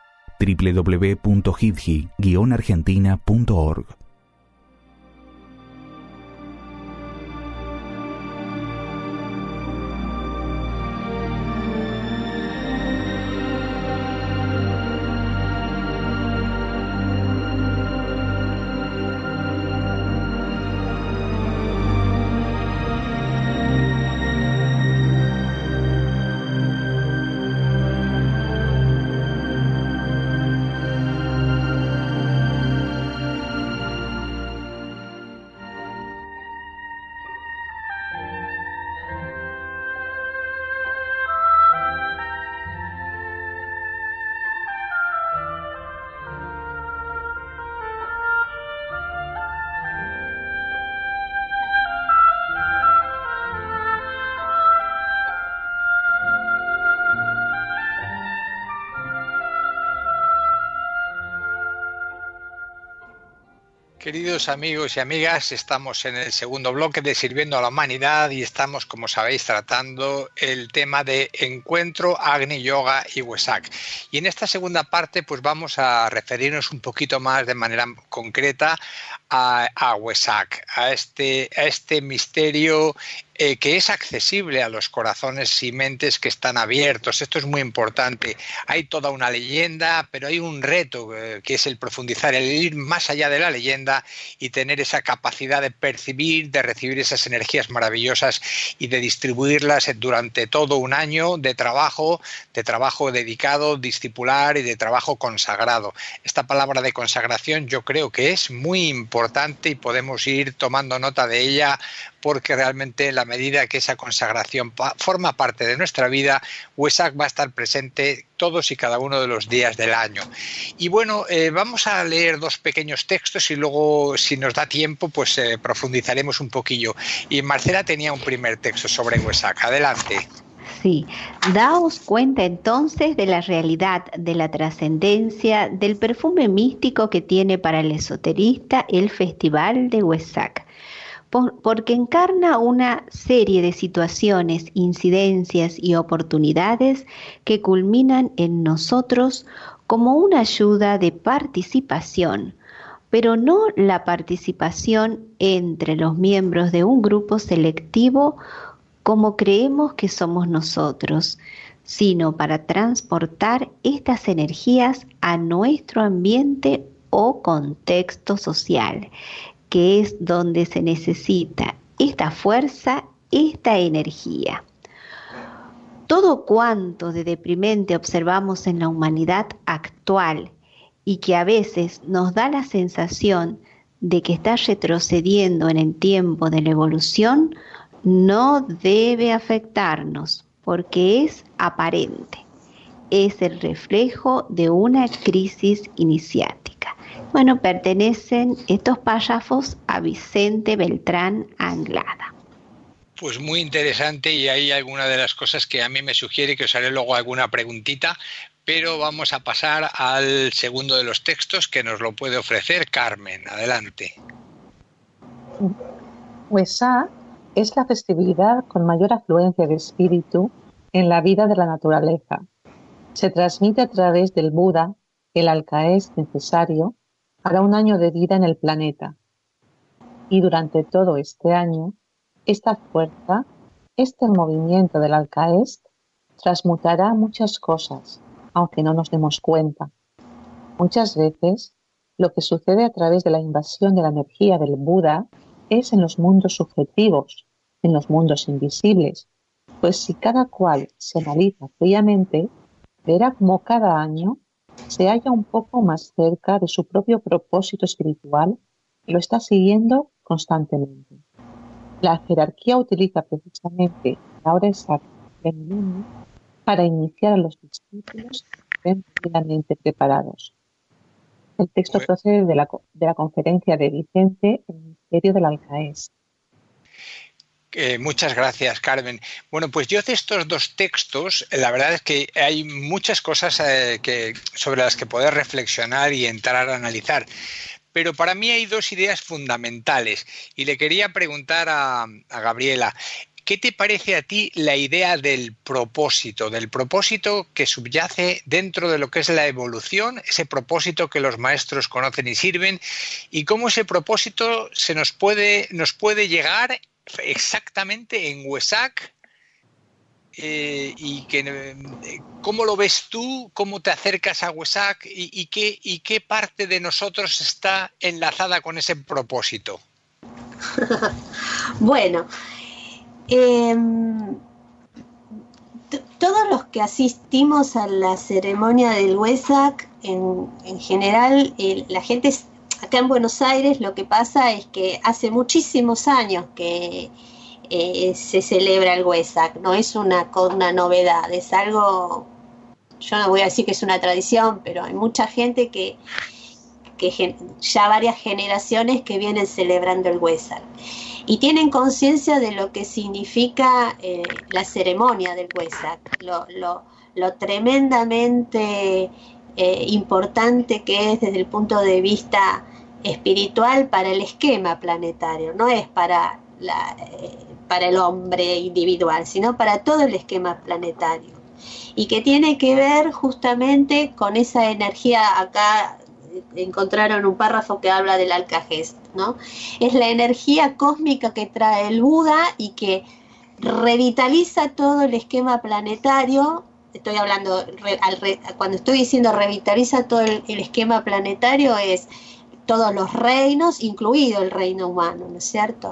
Speaker 1: www.hitgi-argentina.org.
Speaker 3: Queridos amigos y amigas, estamos en el segundo bloque de Sirviendo a la Humanidad y estamos, como sabéis, tratando el tema de Encuentro, Agni Yoga y WESAC. Y en esta segunda parte pues vamos a referirnos un poquito más de manera concreta a WESAC, a este misterio que es accesible a los corazones y mentes que están abiertos. Esto es muy importante. Hay toda una leyenda, pero hay un reto que es el profundizar, el ir más allá de la leyenda y tener esa capacidad de percibir, de recibir esas energías maravillosas y de distribuirlas durante todo un año de trabajo dedicado, discipular y de trabajo consagrado. Esta palabra de consagración yo creo que es muy importante y podemos ir tomando nota de ella, porque realmente en la medida que esa consagración forma parte de nuestra vida, WESAC va a estar presente todos y cada uno de los días del año. Y bueno, vamos a leer dos pequeños textos y luego, si nos da tiempo, pues profundizaremos un poquillo. Y Marcela tenía un primer texto sobre WESAC. Adelante.
Speaker 4: Sí, daos cuenta entonces de la realidad, de la trascendencia, del perfume místico que tiene para el esoterista el Festival de WESAC. Porque encarna una serie de situaciones, incidencias y oportunidades que culminan en nosotros como una ayuda de participación, pero no la participación entre los miembros de un grupo selectivo como creemos que somos nosotros, sino para transportar estas energías a nuestro ambiente o contexto social, que es donde se necesita esta fuerza, esta energía. Todo cuanto de deprimente observamos en la humanidad actual y que a veces nos da la sensación de que está retrocediendo en el tiempo de la evolución, no debe afectarnos porque es aparente. Es el reflejo de una crisis iniciática. Bueno, pertenecen estos párrafos a Vicente Beltrán Anglada.
Speaker 3: Pues muy interesante, y hay alguna de las cosas que a mí me sugiere que os haré luego alguna preguntita, pero vamos a pasar al segundo de los textos que nos lo puede ofrecer Carmen. Adelante.
Speaker 6: Wesak es la festividad con mayor afluencia de espíritu en la vida de la naturaleza. Se transmite a través del Buda el alcaés necesario para un año de vida en el planeta. Y durante todo este año, esta fuerza, este movimiento del alcaés, transmutará muchas cosas, aunque no nos demos cuenta. Muchas veces, lo que sucede a través de la invasión de la energía del Buda es en los mundos subjetivos, en los mundos invisibles, pues si cada cual se analiza fríamente, verá cómo cada año se halla un poco más cerca de su propio propósito espiritual y lo está siguiendo constantemente. La jerarquía utiliza precisamente la hora exacta del milenio para iniciar a los discípulos que estén plenamente preparados. El texto procede de la conferencia de Vicente, el misterio del alcaés.
Speaker 3: Muchas gracias, Carmen. Bueno, pues yo de estos dos textos, la verdad es que hay muchas cosas sobre las que poder reflexionar y entrar a analizar. Pero para mí hay dos ideas fundamentales y le quería preguntar a Gabriela, ¿qué te parece a ti la idea del propósito que subyace dentro de lo que es la evolución, ese propósito que los maestros conocen y sirven, y cómo ese propósito nos puede llegar exactamente en Wesak? Y ¿cómo lo ves tú? ¿Cómo te acercas a Wesak? ¿Y qué parte de nosotros está enlazada con ese propósito?
Speaker 5: Bueno, todos los que asistimos a la ceremonia del Wesak, en general, la gente acá en Buenos Aires, lo que pasa es que hace muchísimos años que se celebra el Wesak, no es una novedad, es algo, yo no voy a decir que es una tradición, pero hay mucha gente que ya varias generaciones que vienen celebrando el Wesak y tienen conciencia de lo que significa la ceremonia del Wesak, lo tremendamente importante que es desde el punto de vista espiritual para el esquema planetario, no es para el hombre individual, sino para todo el esquema planetario, y que tiene que ver justamente con esa energía. Acá encontraron un párrafo que habla del alcajes, ¿no? Es la energía cósmica que trae el Buda y que revitaliza todo el esquema planetario. Estoy hablando, cuando estoy diciendo revitaliza todo el esquema planetario, es todos los reinos, incluido el reino humano, ¿no es cierto?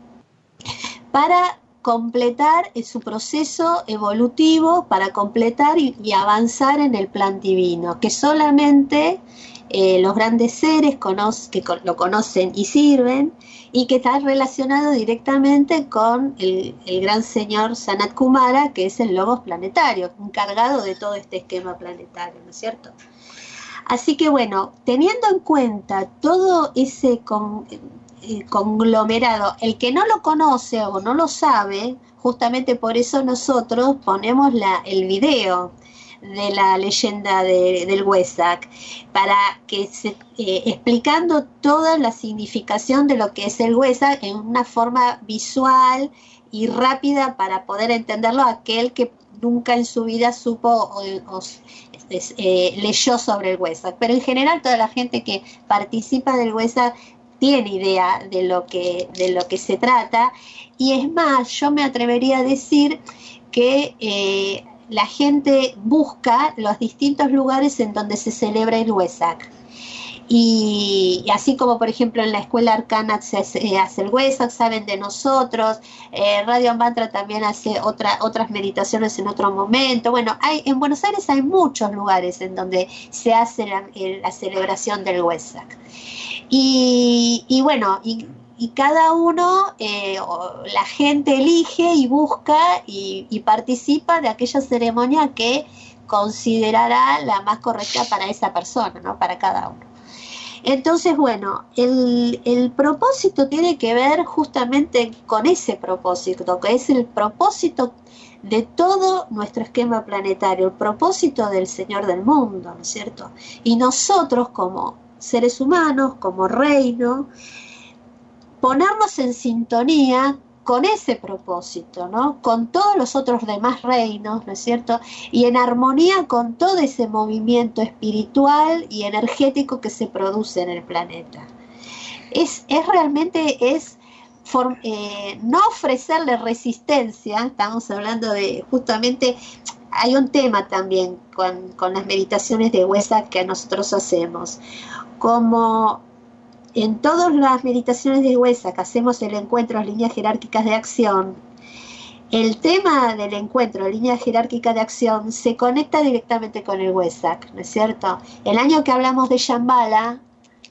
Speaker 5: Para completar su proceso evolutivo, para completar y avanzar en el plan divino, que solamente los grandes seres que lo conocen y sirven, y que está relacionado directamente con el gran señor Sanat Kumara, que es el logos planetario, encargado de todo este esquema planetario, ¿no es cierto? Así que bueno, teniendo en cuenta todo ese conglomerado, el que no lo conoce o no lo sabe, justamente por eso nosotros ponemos el video de la leyenda del Wesak, para que explicando toda la significación de lo que es el Wesak en una forma visual y rápida para poder entenderlo aquel que nunca en su vida supo leyó sobre el WESAC, pero en general toda la gente que participa del WESAC tiene idea de lo que se trata, y es más, yo me atrevería a decir que la gente busca los distintos lugares en donde se celebra el WESAC. Y así como por ejemplo en la escuela Arcana se hace el WESAC, saben de nosotros, Radio Mantra también hace otras meditaciones en otro momento. Bueno, en Buenos Aires hay muchos lugares en donde se hace la celebración del WESAC. Y bueno, y cada uno, la gente elige y busca y participa de aquella ceremonia que considerará la más correcta para esa persona, ¿no? Para cada uno. Entonces, bueno, el propósito tiene que ver justamente con ese propósito, que es el propósito de todo nuestro esquema planetario, el propósito del Señor del mundo, ¿no es cierto? Y nosotros como seres humanos, como reino, ponernos en sintonía con ese propósito, ¿no? Con todos los otros demás reinos, ¿no es cierto? Y en armonía con todo ese movimiento espiritual y energético que se produce en el planeta. No ofrecerle resistencia, estamos hablando de justamente, hay un tema también con las meditaciones de WESAC que nosotros hacemos, como en todas las meditaciones de WESAC hacemos el encuentro, líneas jerárquicas de acción. El tema del encuentro, línea jerárquica de acción, se conecta directamente con el WESAC, ¿no es cierto? El año que hablamos de Shambhala,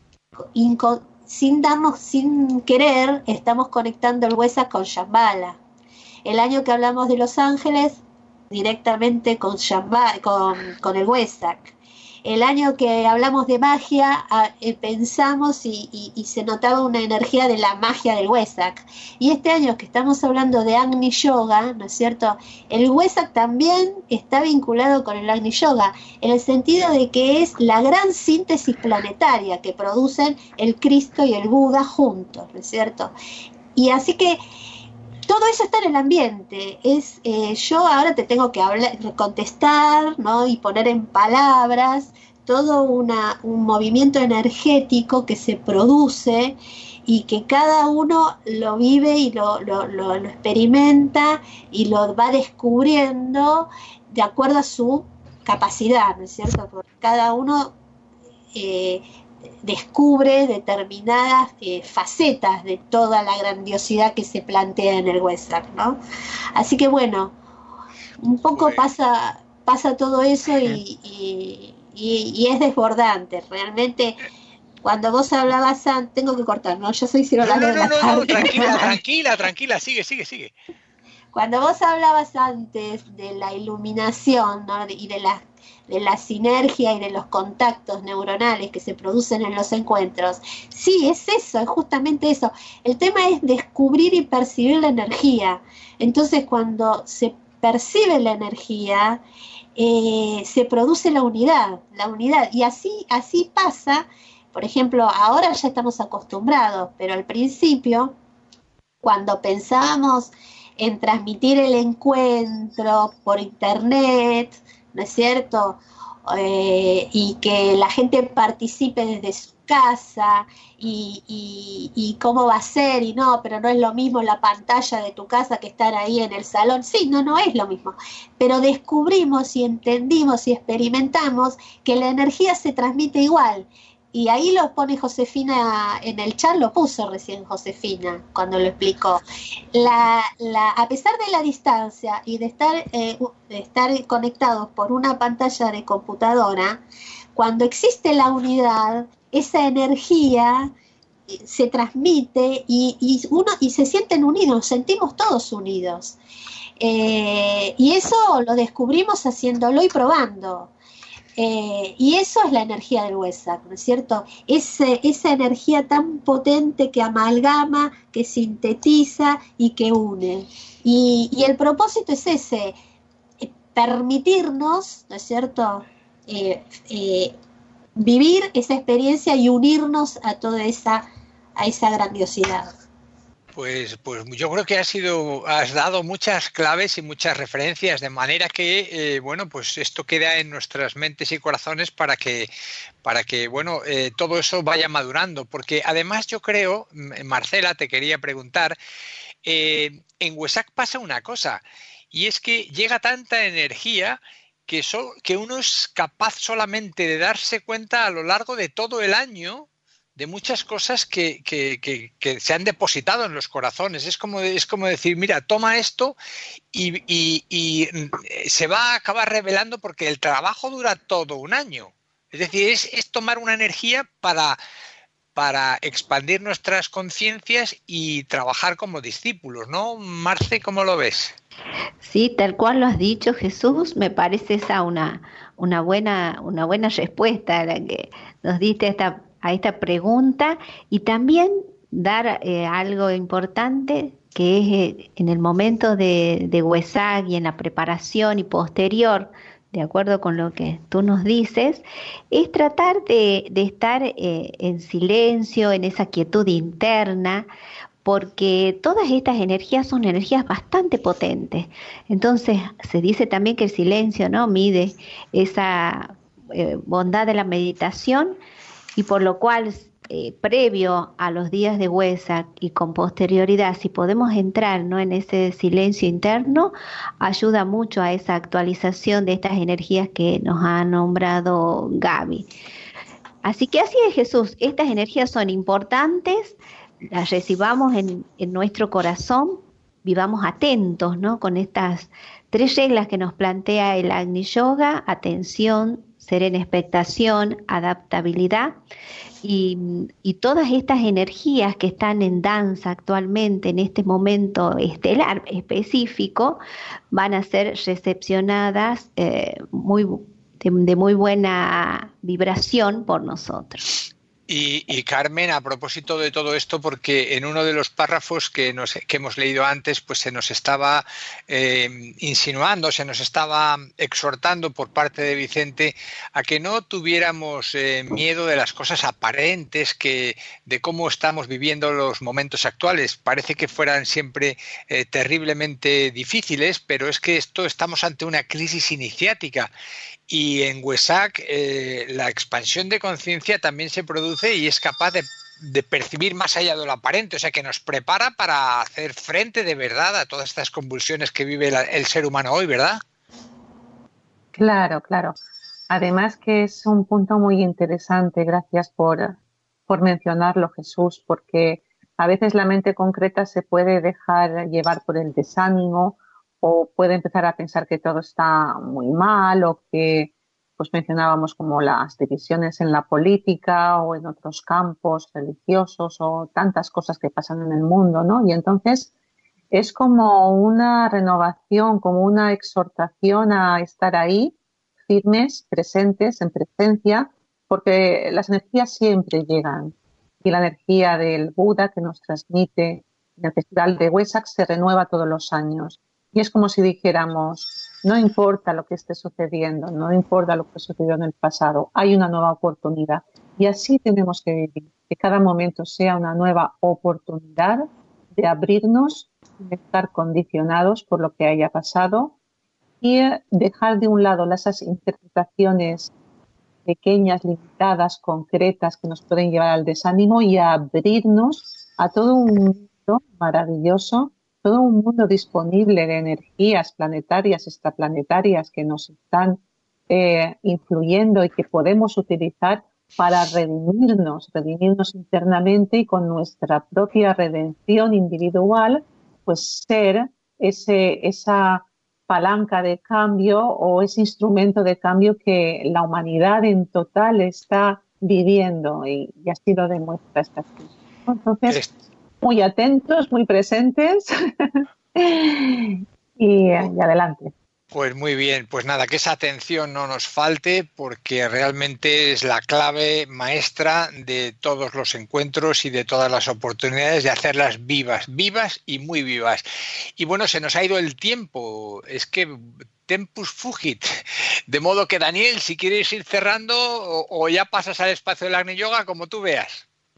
Speaker 5: sin querer, estamos conectando el WESAC con Shambhala. El año que hablamos de Los Ángeles, directamente con Shambhala, con el WESAC. El año que hablamos de magia, pensamos y se notaba una energía de la magia del WESAC. Y este año que estamos hablando de Agni Yoga, ¿no es cierto? El WESAC también está vinculado con el Agni Yoga, en el sentido de que es la gran síntesis planetaria que producen el Cristo y el Buda juntos, ¿no es cierto? Y así que todo eso está en el ambiente. Yo ahora te tengo que contestar, ¿no? Y poner en palabras todo un movimiento energético que se produce y que cada uno lo vive y lo experimenta y lo va descubriendo de acuerdo a su capacidad, ¿no es cierto? Porque cada uno descubre determinadas facetas de toda la grandiosidad que se plantea en el WESAC, ¿no? Así que bueno, un poco pasa todo eso y es desbordante, realmente. Cuando vos hablabas antes, tengo que cortar, ¿no? Yo soy Ciro Lalo de la tarde.
Speaker 3: Tranquila, sigue.
Speaker 5: Cuando vos hablabas antes de la iluminación, ¿no? Y de la sinergia y de los contactos neuronales que se producen en los encuentros. Sí, es eso, es justamente eso. El tema es descubrir y percibir la energía. Entonces, cuando se percibe la energía, se produce la unidad. Y así pasa. Por ejemplo, ahora ya estamos acostumbrados, pero al principio, cuando pensábamos en transmitir el encuentro por internet, ¿no es cierto? Y que la gente participe desde su casa y cómo va a ser, y no, pero no es lo mismo la pantalla de tu casa que estar ahí en el salón. Sí, no es lo mismo, pero descubrimos y entendimos y experimentamos que la energía se transmite igual. Y ahí lo pone Josefina en el chat, lo puso recién Josefina cuando lo explicó. A pesar de la distancia y de estar conectados por una pantalla de computadora, cuando existe la unidad, esa energía se transmite y se sienten unidos, sentimos todos unidos. Y eso lo descubrimos haciéndolo y probando. Y eso es la energía del WESAC, ¿no es cierto? Esa energía tan potente que amalgama, que sintetiza y que une. Y el propósito es ese, permitirnos, ¿no es cierto?, vivir esa experiencia y unirnos a toda esa grandiosidad.
Speaker 3: Pues yo creo que has dado muchas claves y muchas referencias, de manera que, bueno, pues esto queda en nuestras mentes y corazones para que bueno, todo eso vaya madurando. Porque además yo creo, Marcela, te quería preguntar, en Huesac pasa una cosa, y es que llega tanta energía que uno es capaz solamente de darse cuenta a lo largo de todo el año de muchas cosas que se han depositado en los corazones. Es como decir, mira, toma esto y se va a acabar revelando, porque el trabajo dura todo un año. Es decir, es tomar una energía para expandir nuestras conciencias y trabajar como discípulos, ¿no? Marce, ¿cómo lo ves?
Speaker 4: Sí, tal cual lo has dicho, Jesús. Me parece esa una buena respuesta a la que nos diste a esta pregunta, y también dar algo importante, que es en el momento de Huesac y en la preparación y posterior, de acuerdo con lo que tú nos dices, es tratar de estar en silencio, en esa quietud interna, porque todas estas energías son energías bastante potentes. Entonces, se dice también que el silencio, ¿no?, mide esa bondad de la meditación, y por lo cual, previo a los días de Huesac y con posterioridad, si podemos entrar, ¿no?, en ese silencio interno, ayuda mucho a esa actualización de estas energías que nos ha nombrado Gaby. Así que así es, Jesús, estas energías son importantes, las recibamos en nuestro corazón, vivamos atentos, ¿no?, con estas 3 reglas que nos plantea el Agni Yoga: atención, serena expectación, adaptabilidad, y todas estas energías que están en danza actualmente en este momento estelar específico van a ser recepcionadas de muy buena vibración por nosotros.
Speaker 3: Y Carmen, a propósito de todo esto, porque en uno de los párrafos que hemos leído antes, pues se nos estaba insinuando, se nos estaba exhortando por parte de Vicente a que no tuviéramos miedo de las cosas aparentes, de cómo estamos viviendo los momentos actuales. Parece que fueran siempre terriblemente difíciles, pero es que estamos ante una crisis iniciática. Y en Huesac la expansión de conciencia también se produce y es capaz de percibir más allá de lo aparente, o sea que nos prepara para hacer frente de verdad a todas estas convulsiones que vive el ser humano hoy, ¿verdad?
Speaker 6: Claro, claro. Además que es un punto muy interesante, gracias por mencionarlo, Jesús, porque a veces la mente concreta se puede dejar llevar por el desánimo, o puede empezar a pensar que todo está muy mal, o que, pues mencionábamos, como las divisiones en la política o en otros campos religiosos, o tantas cosas que pasan en el mundo, ¿no? Y entonces es como una renovación, como una exhortación a estar ahí, firmes, presentes, en presencia, porque las energías siempre llegan. Y la energía del Buda que nos transmite en el Festival de Huesac se renueva todos los años. Y es como si dijéramos, no importa lo que esté sucediendo, no importa lo que sucedió en el pasado, hay una nueva oportunidad. Y así tenemos que vivir, que cada momento sea una nueva oportunidad de abrirnos, de estar condicionados por lo que haya pasado, y dejar de un lado esas interpretaciones pequeñas, limitadas, concretas, que nos pueden llevar al desánimo, y abrirnos a todo un mundo maravilloso, todo un mundo disponible de energías planetarias, extraplanetarias, que nos están influyendo y que podemos utilizar para redimirnos internamente, y con nuestra propia redención individual, pues ser esa palanca de cambio, o ese instrumento de cambio que la humanidad en total está viviendo, y así lo demuestra esta crisis. Entonces, muy atentos, muy presentes y adelante.
Speaker 3: Pues muy bien, pues nada, que esa atención no nos falte, porque realmente es la clave maestra de todos los encuentros y de todas las oportunidades, de hacerlas vivas, vivas y muy vivas. Y bueno, se nos ha ido el tiempo, es que tempus fugit, de modo que, Daniel, si quieres ir cerrando o ya pasas al espacio del Agni Yoga, como tú veas.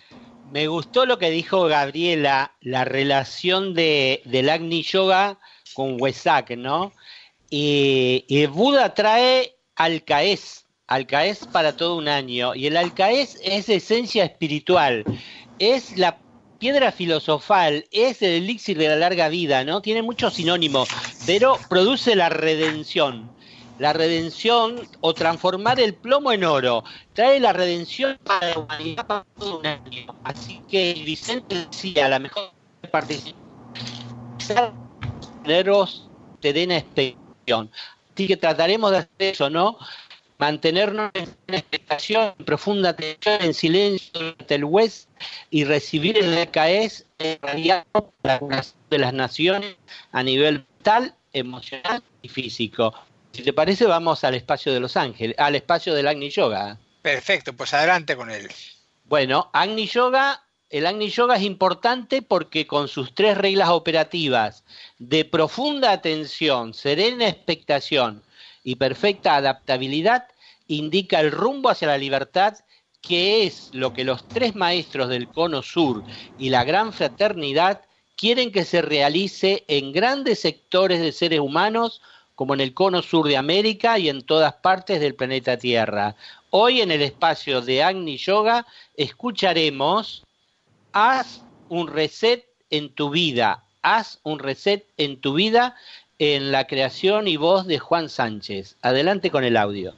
Speaker 2: Me gustó lo que dijo Gabriela, la relación del Agni Yoga con Wesak, ¿no? Y Buda trae Alcaez para todo un año, y el Alcaez es esencia espiritual, es la piedra filosofal, es el elixir de la larga vida, ¿no? Tiene muchos sinónimos, pero produce la redención o transformar el plomo en oro, trae la redención para la humanidad para todo un año. Así que Vicente decía, la mejor participación serena expectación. Así que trataremos de hacer eso, ¿no? Mantenernos en expectación, en profunda atención, en silencio durante el West y recibir el EKS para la curación de las naciones a nivel mental, emocional y físico. Si te parece, vamos al espacio de Los Ángeles, al espacio del Agni Yoga.
Speaker 3: Perfecto, pues adelante con él.
Speaker 2: Bueno, el Agni Yoga es importante porque con sus 3 reglas operativas de profunda atención, serena expectación y perfecta adaptabilidad, indica el rumbo hacia la libertad, que es lo que los 3 maestros del Cono Sur y la Gran Fraternidad quieren que se realice en grandes sectores de seres humanos, como en el Cono Sur de América y en todas partes del planeta Tierra. Hoy en el espacio de Agni Yoga escucharemos Haz un reset en tu vida. Haz un reset en tu vida, en la creación y voz de Juan Sánchez. Adelante con el audio.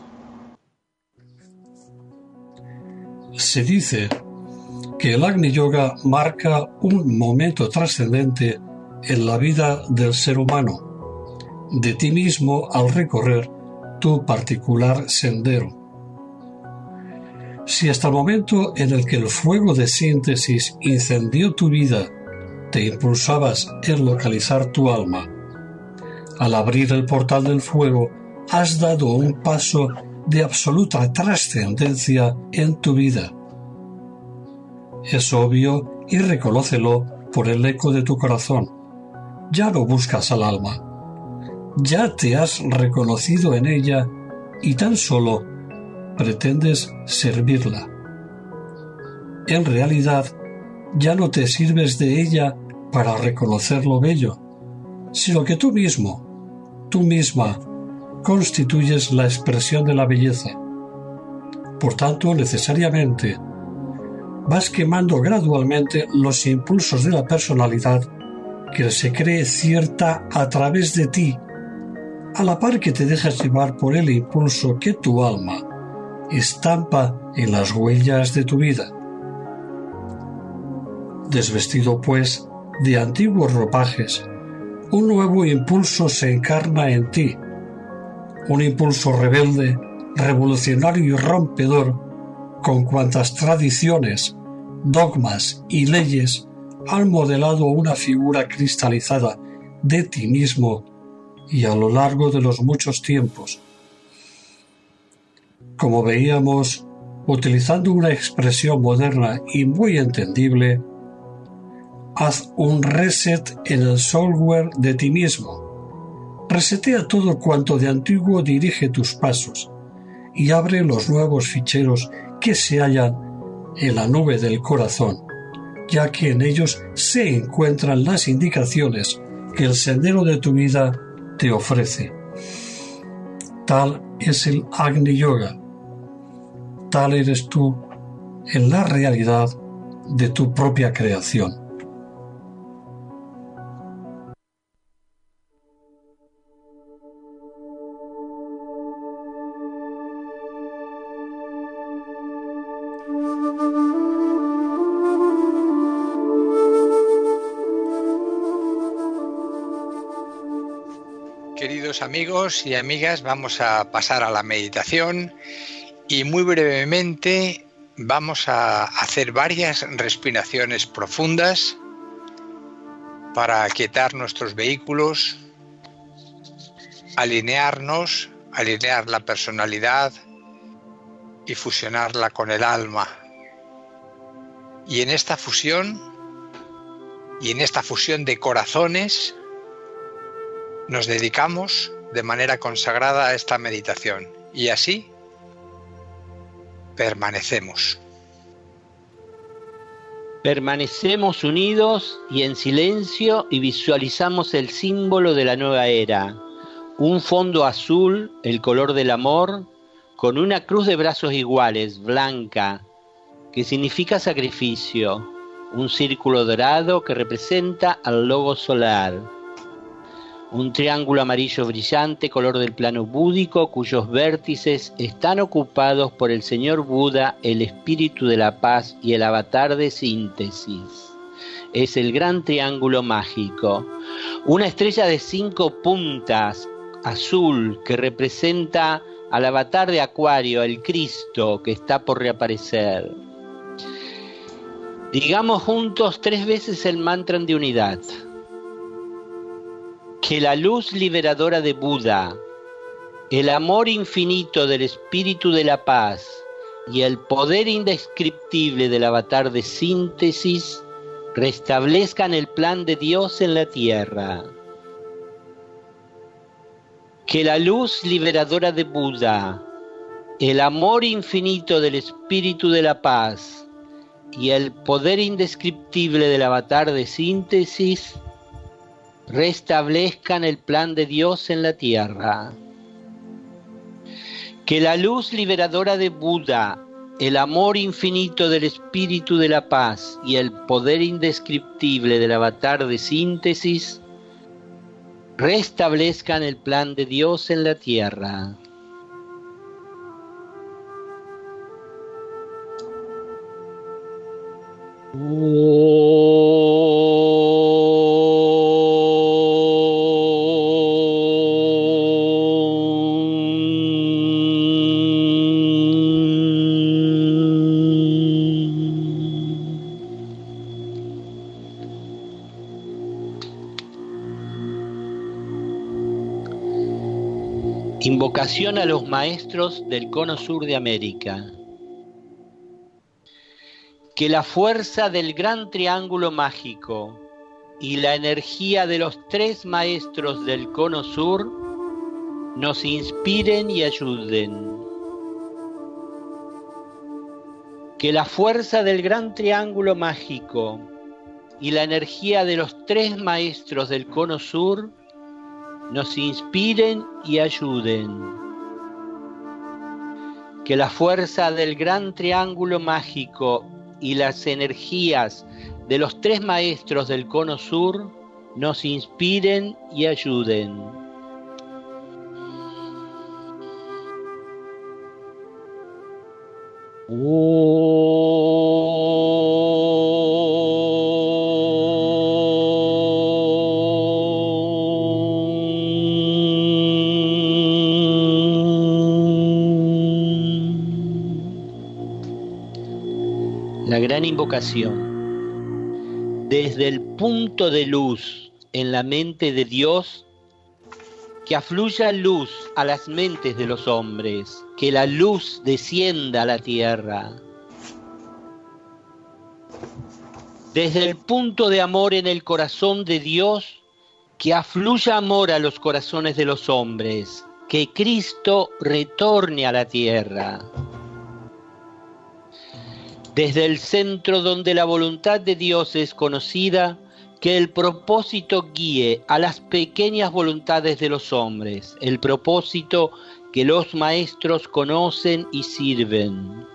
Speaker 8: Se dice que el Agni Yoga marca un momento trascendente en la vida del ser humano, de ti mismo al recorrer tu particular sendero. Si hasta el momento en el que el fuego de síntesis incendió tu vida te impulsabas en localizar tu alma, al abrir el portal del fuego has dado un paso de absoluta trascendencia en tu vida. Es obvio y reconócelo por el eco de tu corazón. Ya no buscas al alma. Ya te has reconocido en ella y tan solo pretendes servirla. En realidad, ya no te sirves de ella para reconocer lo bello, sino que tú mismo, tú misma, constituyes la expresión de la belleza. Por tanto, necesariamente, vas quemando gradualmente los impulsos de la personalidad que se cree cierta a través de ti, a la par que te dejas llevar por el impulso que tu alma estampa en las huellas de tu vida. Desvestido, pues, de antiguos ropajes, un nuevo impulso se encarna en ti, un impulso rebelde, revolucionario y rompedor, con cuantas tradiciones, dogmas y leyes han modelado una figura cristalizada de ti mismo y a lo largo de los muchos tiempos. Como veíamos, utilizando una expresión moderna y muy entendible, haz un reset en el software de ti mismo. Resetea todo cuanto de antiguo dirige tus pasos y abre los nuevos ficheros que se hallan en la nube del corazón, ya que en ellos se encuentran las indicaciones que el sendero de tu vida te ofrece. Tal es el Agni Yoga. Tal eres tú en la realidad de tu propia creación.
Speaker 3: Queridos amigos y amigas, vamos a pasar a la meditación y muy brevemente vamos a hacer varias respiraciones profundas para aquietar nuestros vehículos, alinearnos, alinear la personalidad y fusionarla con el alma. Y en esta fusión de corazones nos dedicamos de manera consagrada a esta meditación y así permanecemos.
Speaker 2: Permanecemos unidos y en silencio y visualizamos el símbolo de la nueva era. Un fondo azul, el color del amor, con una cruz de brazos iguales, blanca, que significa sacrificio. Un círculo dorado que representa al logo solar. Un triángulo amarillo brillante, color del plano búdico, cuyos vértices están ocupados por el Señor Buda, el espíritu de la paz y el avatar de síntesis. Es el gran triángulo mágico. Una estrella de 5 puntas, azul, que representa al avatar de Acuario, el Cristo, que está por reaparecer. Digamos juntos 3 veces el mantra de unidad. Que la luz liberadora de Buda, el amor infinito del espíritu de la paz y el poder indescriptible del avatar de síntesis restablezcan el plan de Dios en la tierra. Que la luz liberadora de Buda, el amor infinito del espíritu de la paz y el poder indescriptible del avatar de síntesis restablezcan el plan de Dios en la tierra. Que la luz liberadora de Buda, el amor infinito del espíritu de la paz y el poder indescriptible del avatar de síntesis restablezcan el plan de Dios en la tierra. Invocación a los maestros del Cono Sur de América. Que la fuerza del gran triángulo mágico y la energía de los 3 maestros del Cono Sur nos inspiren y ayuden. Que la fuerza del gran triángulo mágico y la energía de los 3 maestros del Cono Sur nos inspiren y ayuden. Que la fuerza del gran triángulo mágico y las energías de los 3 maestros del Cono Sur nos inspiren y ayuden. La gran invocación. Desde el punto de luz en la mente de Dios, que afluya luz a las mentes de los hombres, que la luz descienda a la tierra. Desde el punto de amor en el corazón de Dios, que afluya amor a los corazones de los hombres, que Cristo retorne a la tierra. Desde el centro donde la voluntad de Dios es conocida, que el propósito guíe a las pequeñas voluntades de los hombres, el propósito que los maestros conocen y sirven.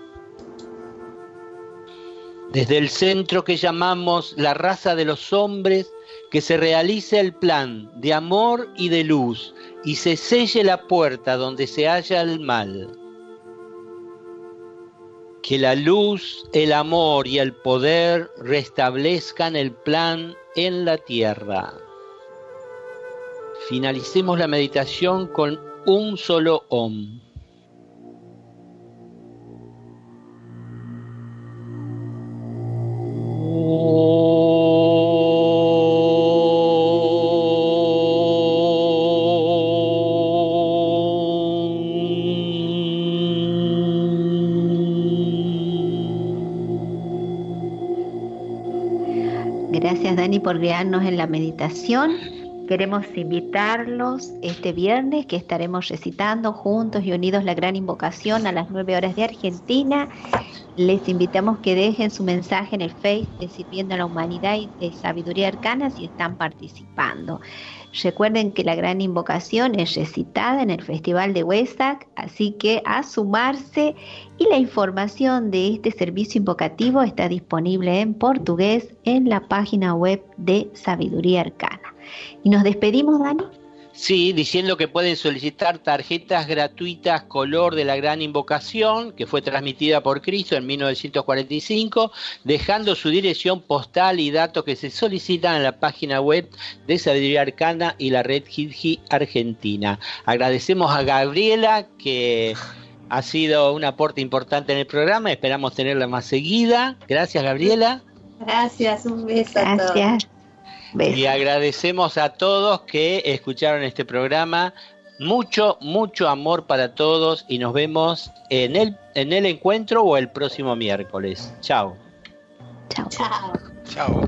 Speaker 2: Desde el centro que llamamos la raza de los hombres, que se realice el plan de amor y de luz y se selle la puerta donde se halla el mal. Que la luz, el amor y el poder restablezcan el plan en la tierra. Finalicemos la meditación con un solo Om.
Speaker 4: Gracias, Dani, por guiarnos en la meditación. queremos invitarlos este viernes, que estaremos recitando juntos y unidos la gran invocación a las 9 horas de Argentina. Les invitamos que dejen su mensaje en el Face de Sirviendo a la Humanidad y de Sabiduría Arcana si están participando. Recuerden que la gran invocación es recitada en el Festival de Huesac, así que a sumarse, y la información de este servicio invocativo está disponible en portugués en la página web de Sabiduría Arcana. Y nos despedimos, Dani.
Speaker 2: Sí, diciendo que pueden solicitar tarjetas gratuitas color de la gran invocación, que fue transmitida por Cristo en 1945, dejando su dirección postal y datos que se solicitan en la página web de Sabiduría Arcana y la red Gilgi Argentina. Agradecemos a Gabriela, que ha sido un aporte importante en el programa, esperamos tenerla más seguida. Gracias, Gabriela.
Speaker 5: Gracias, un beso a todos.
Speaker 4: Gracias.
Speaker 2: Y agradecemos a todos que escucharon este programa. Mucho, mucho amor para todos y nos vemos en el encuentro o el próximo miércoles. Chao.
Speaker 4: Chao.
Speaker 5: Chao.
Speaker 3: Chao.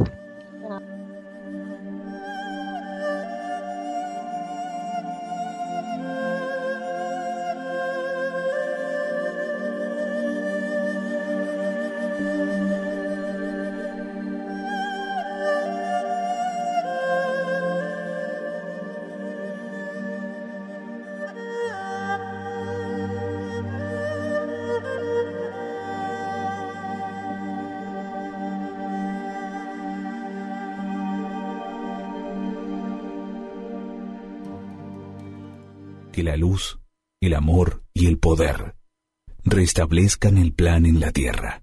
Speaker 1: Que la luz, el amor y el poder restablezcan el plan en la tierra.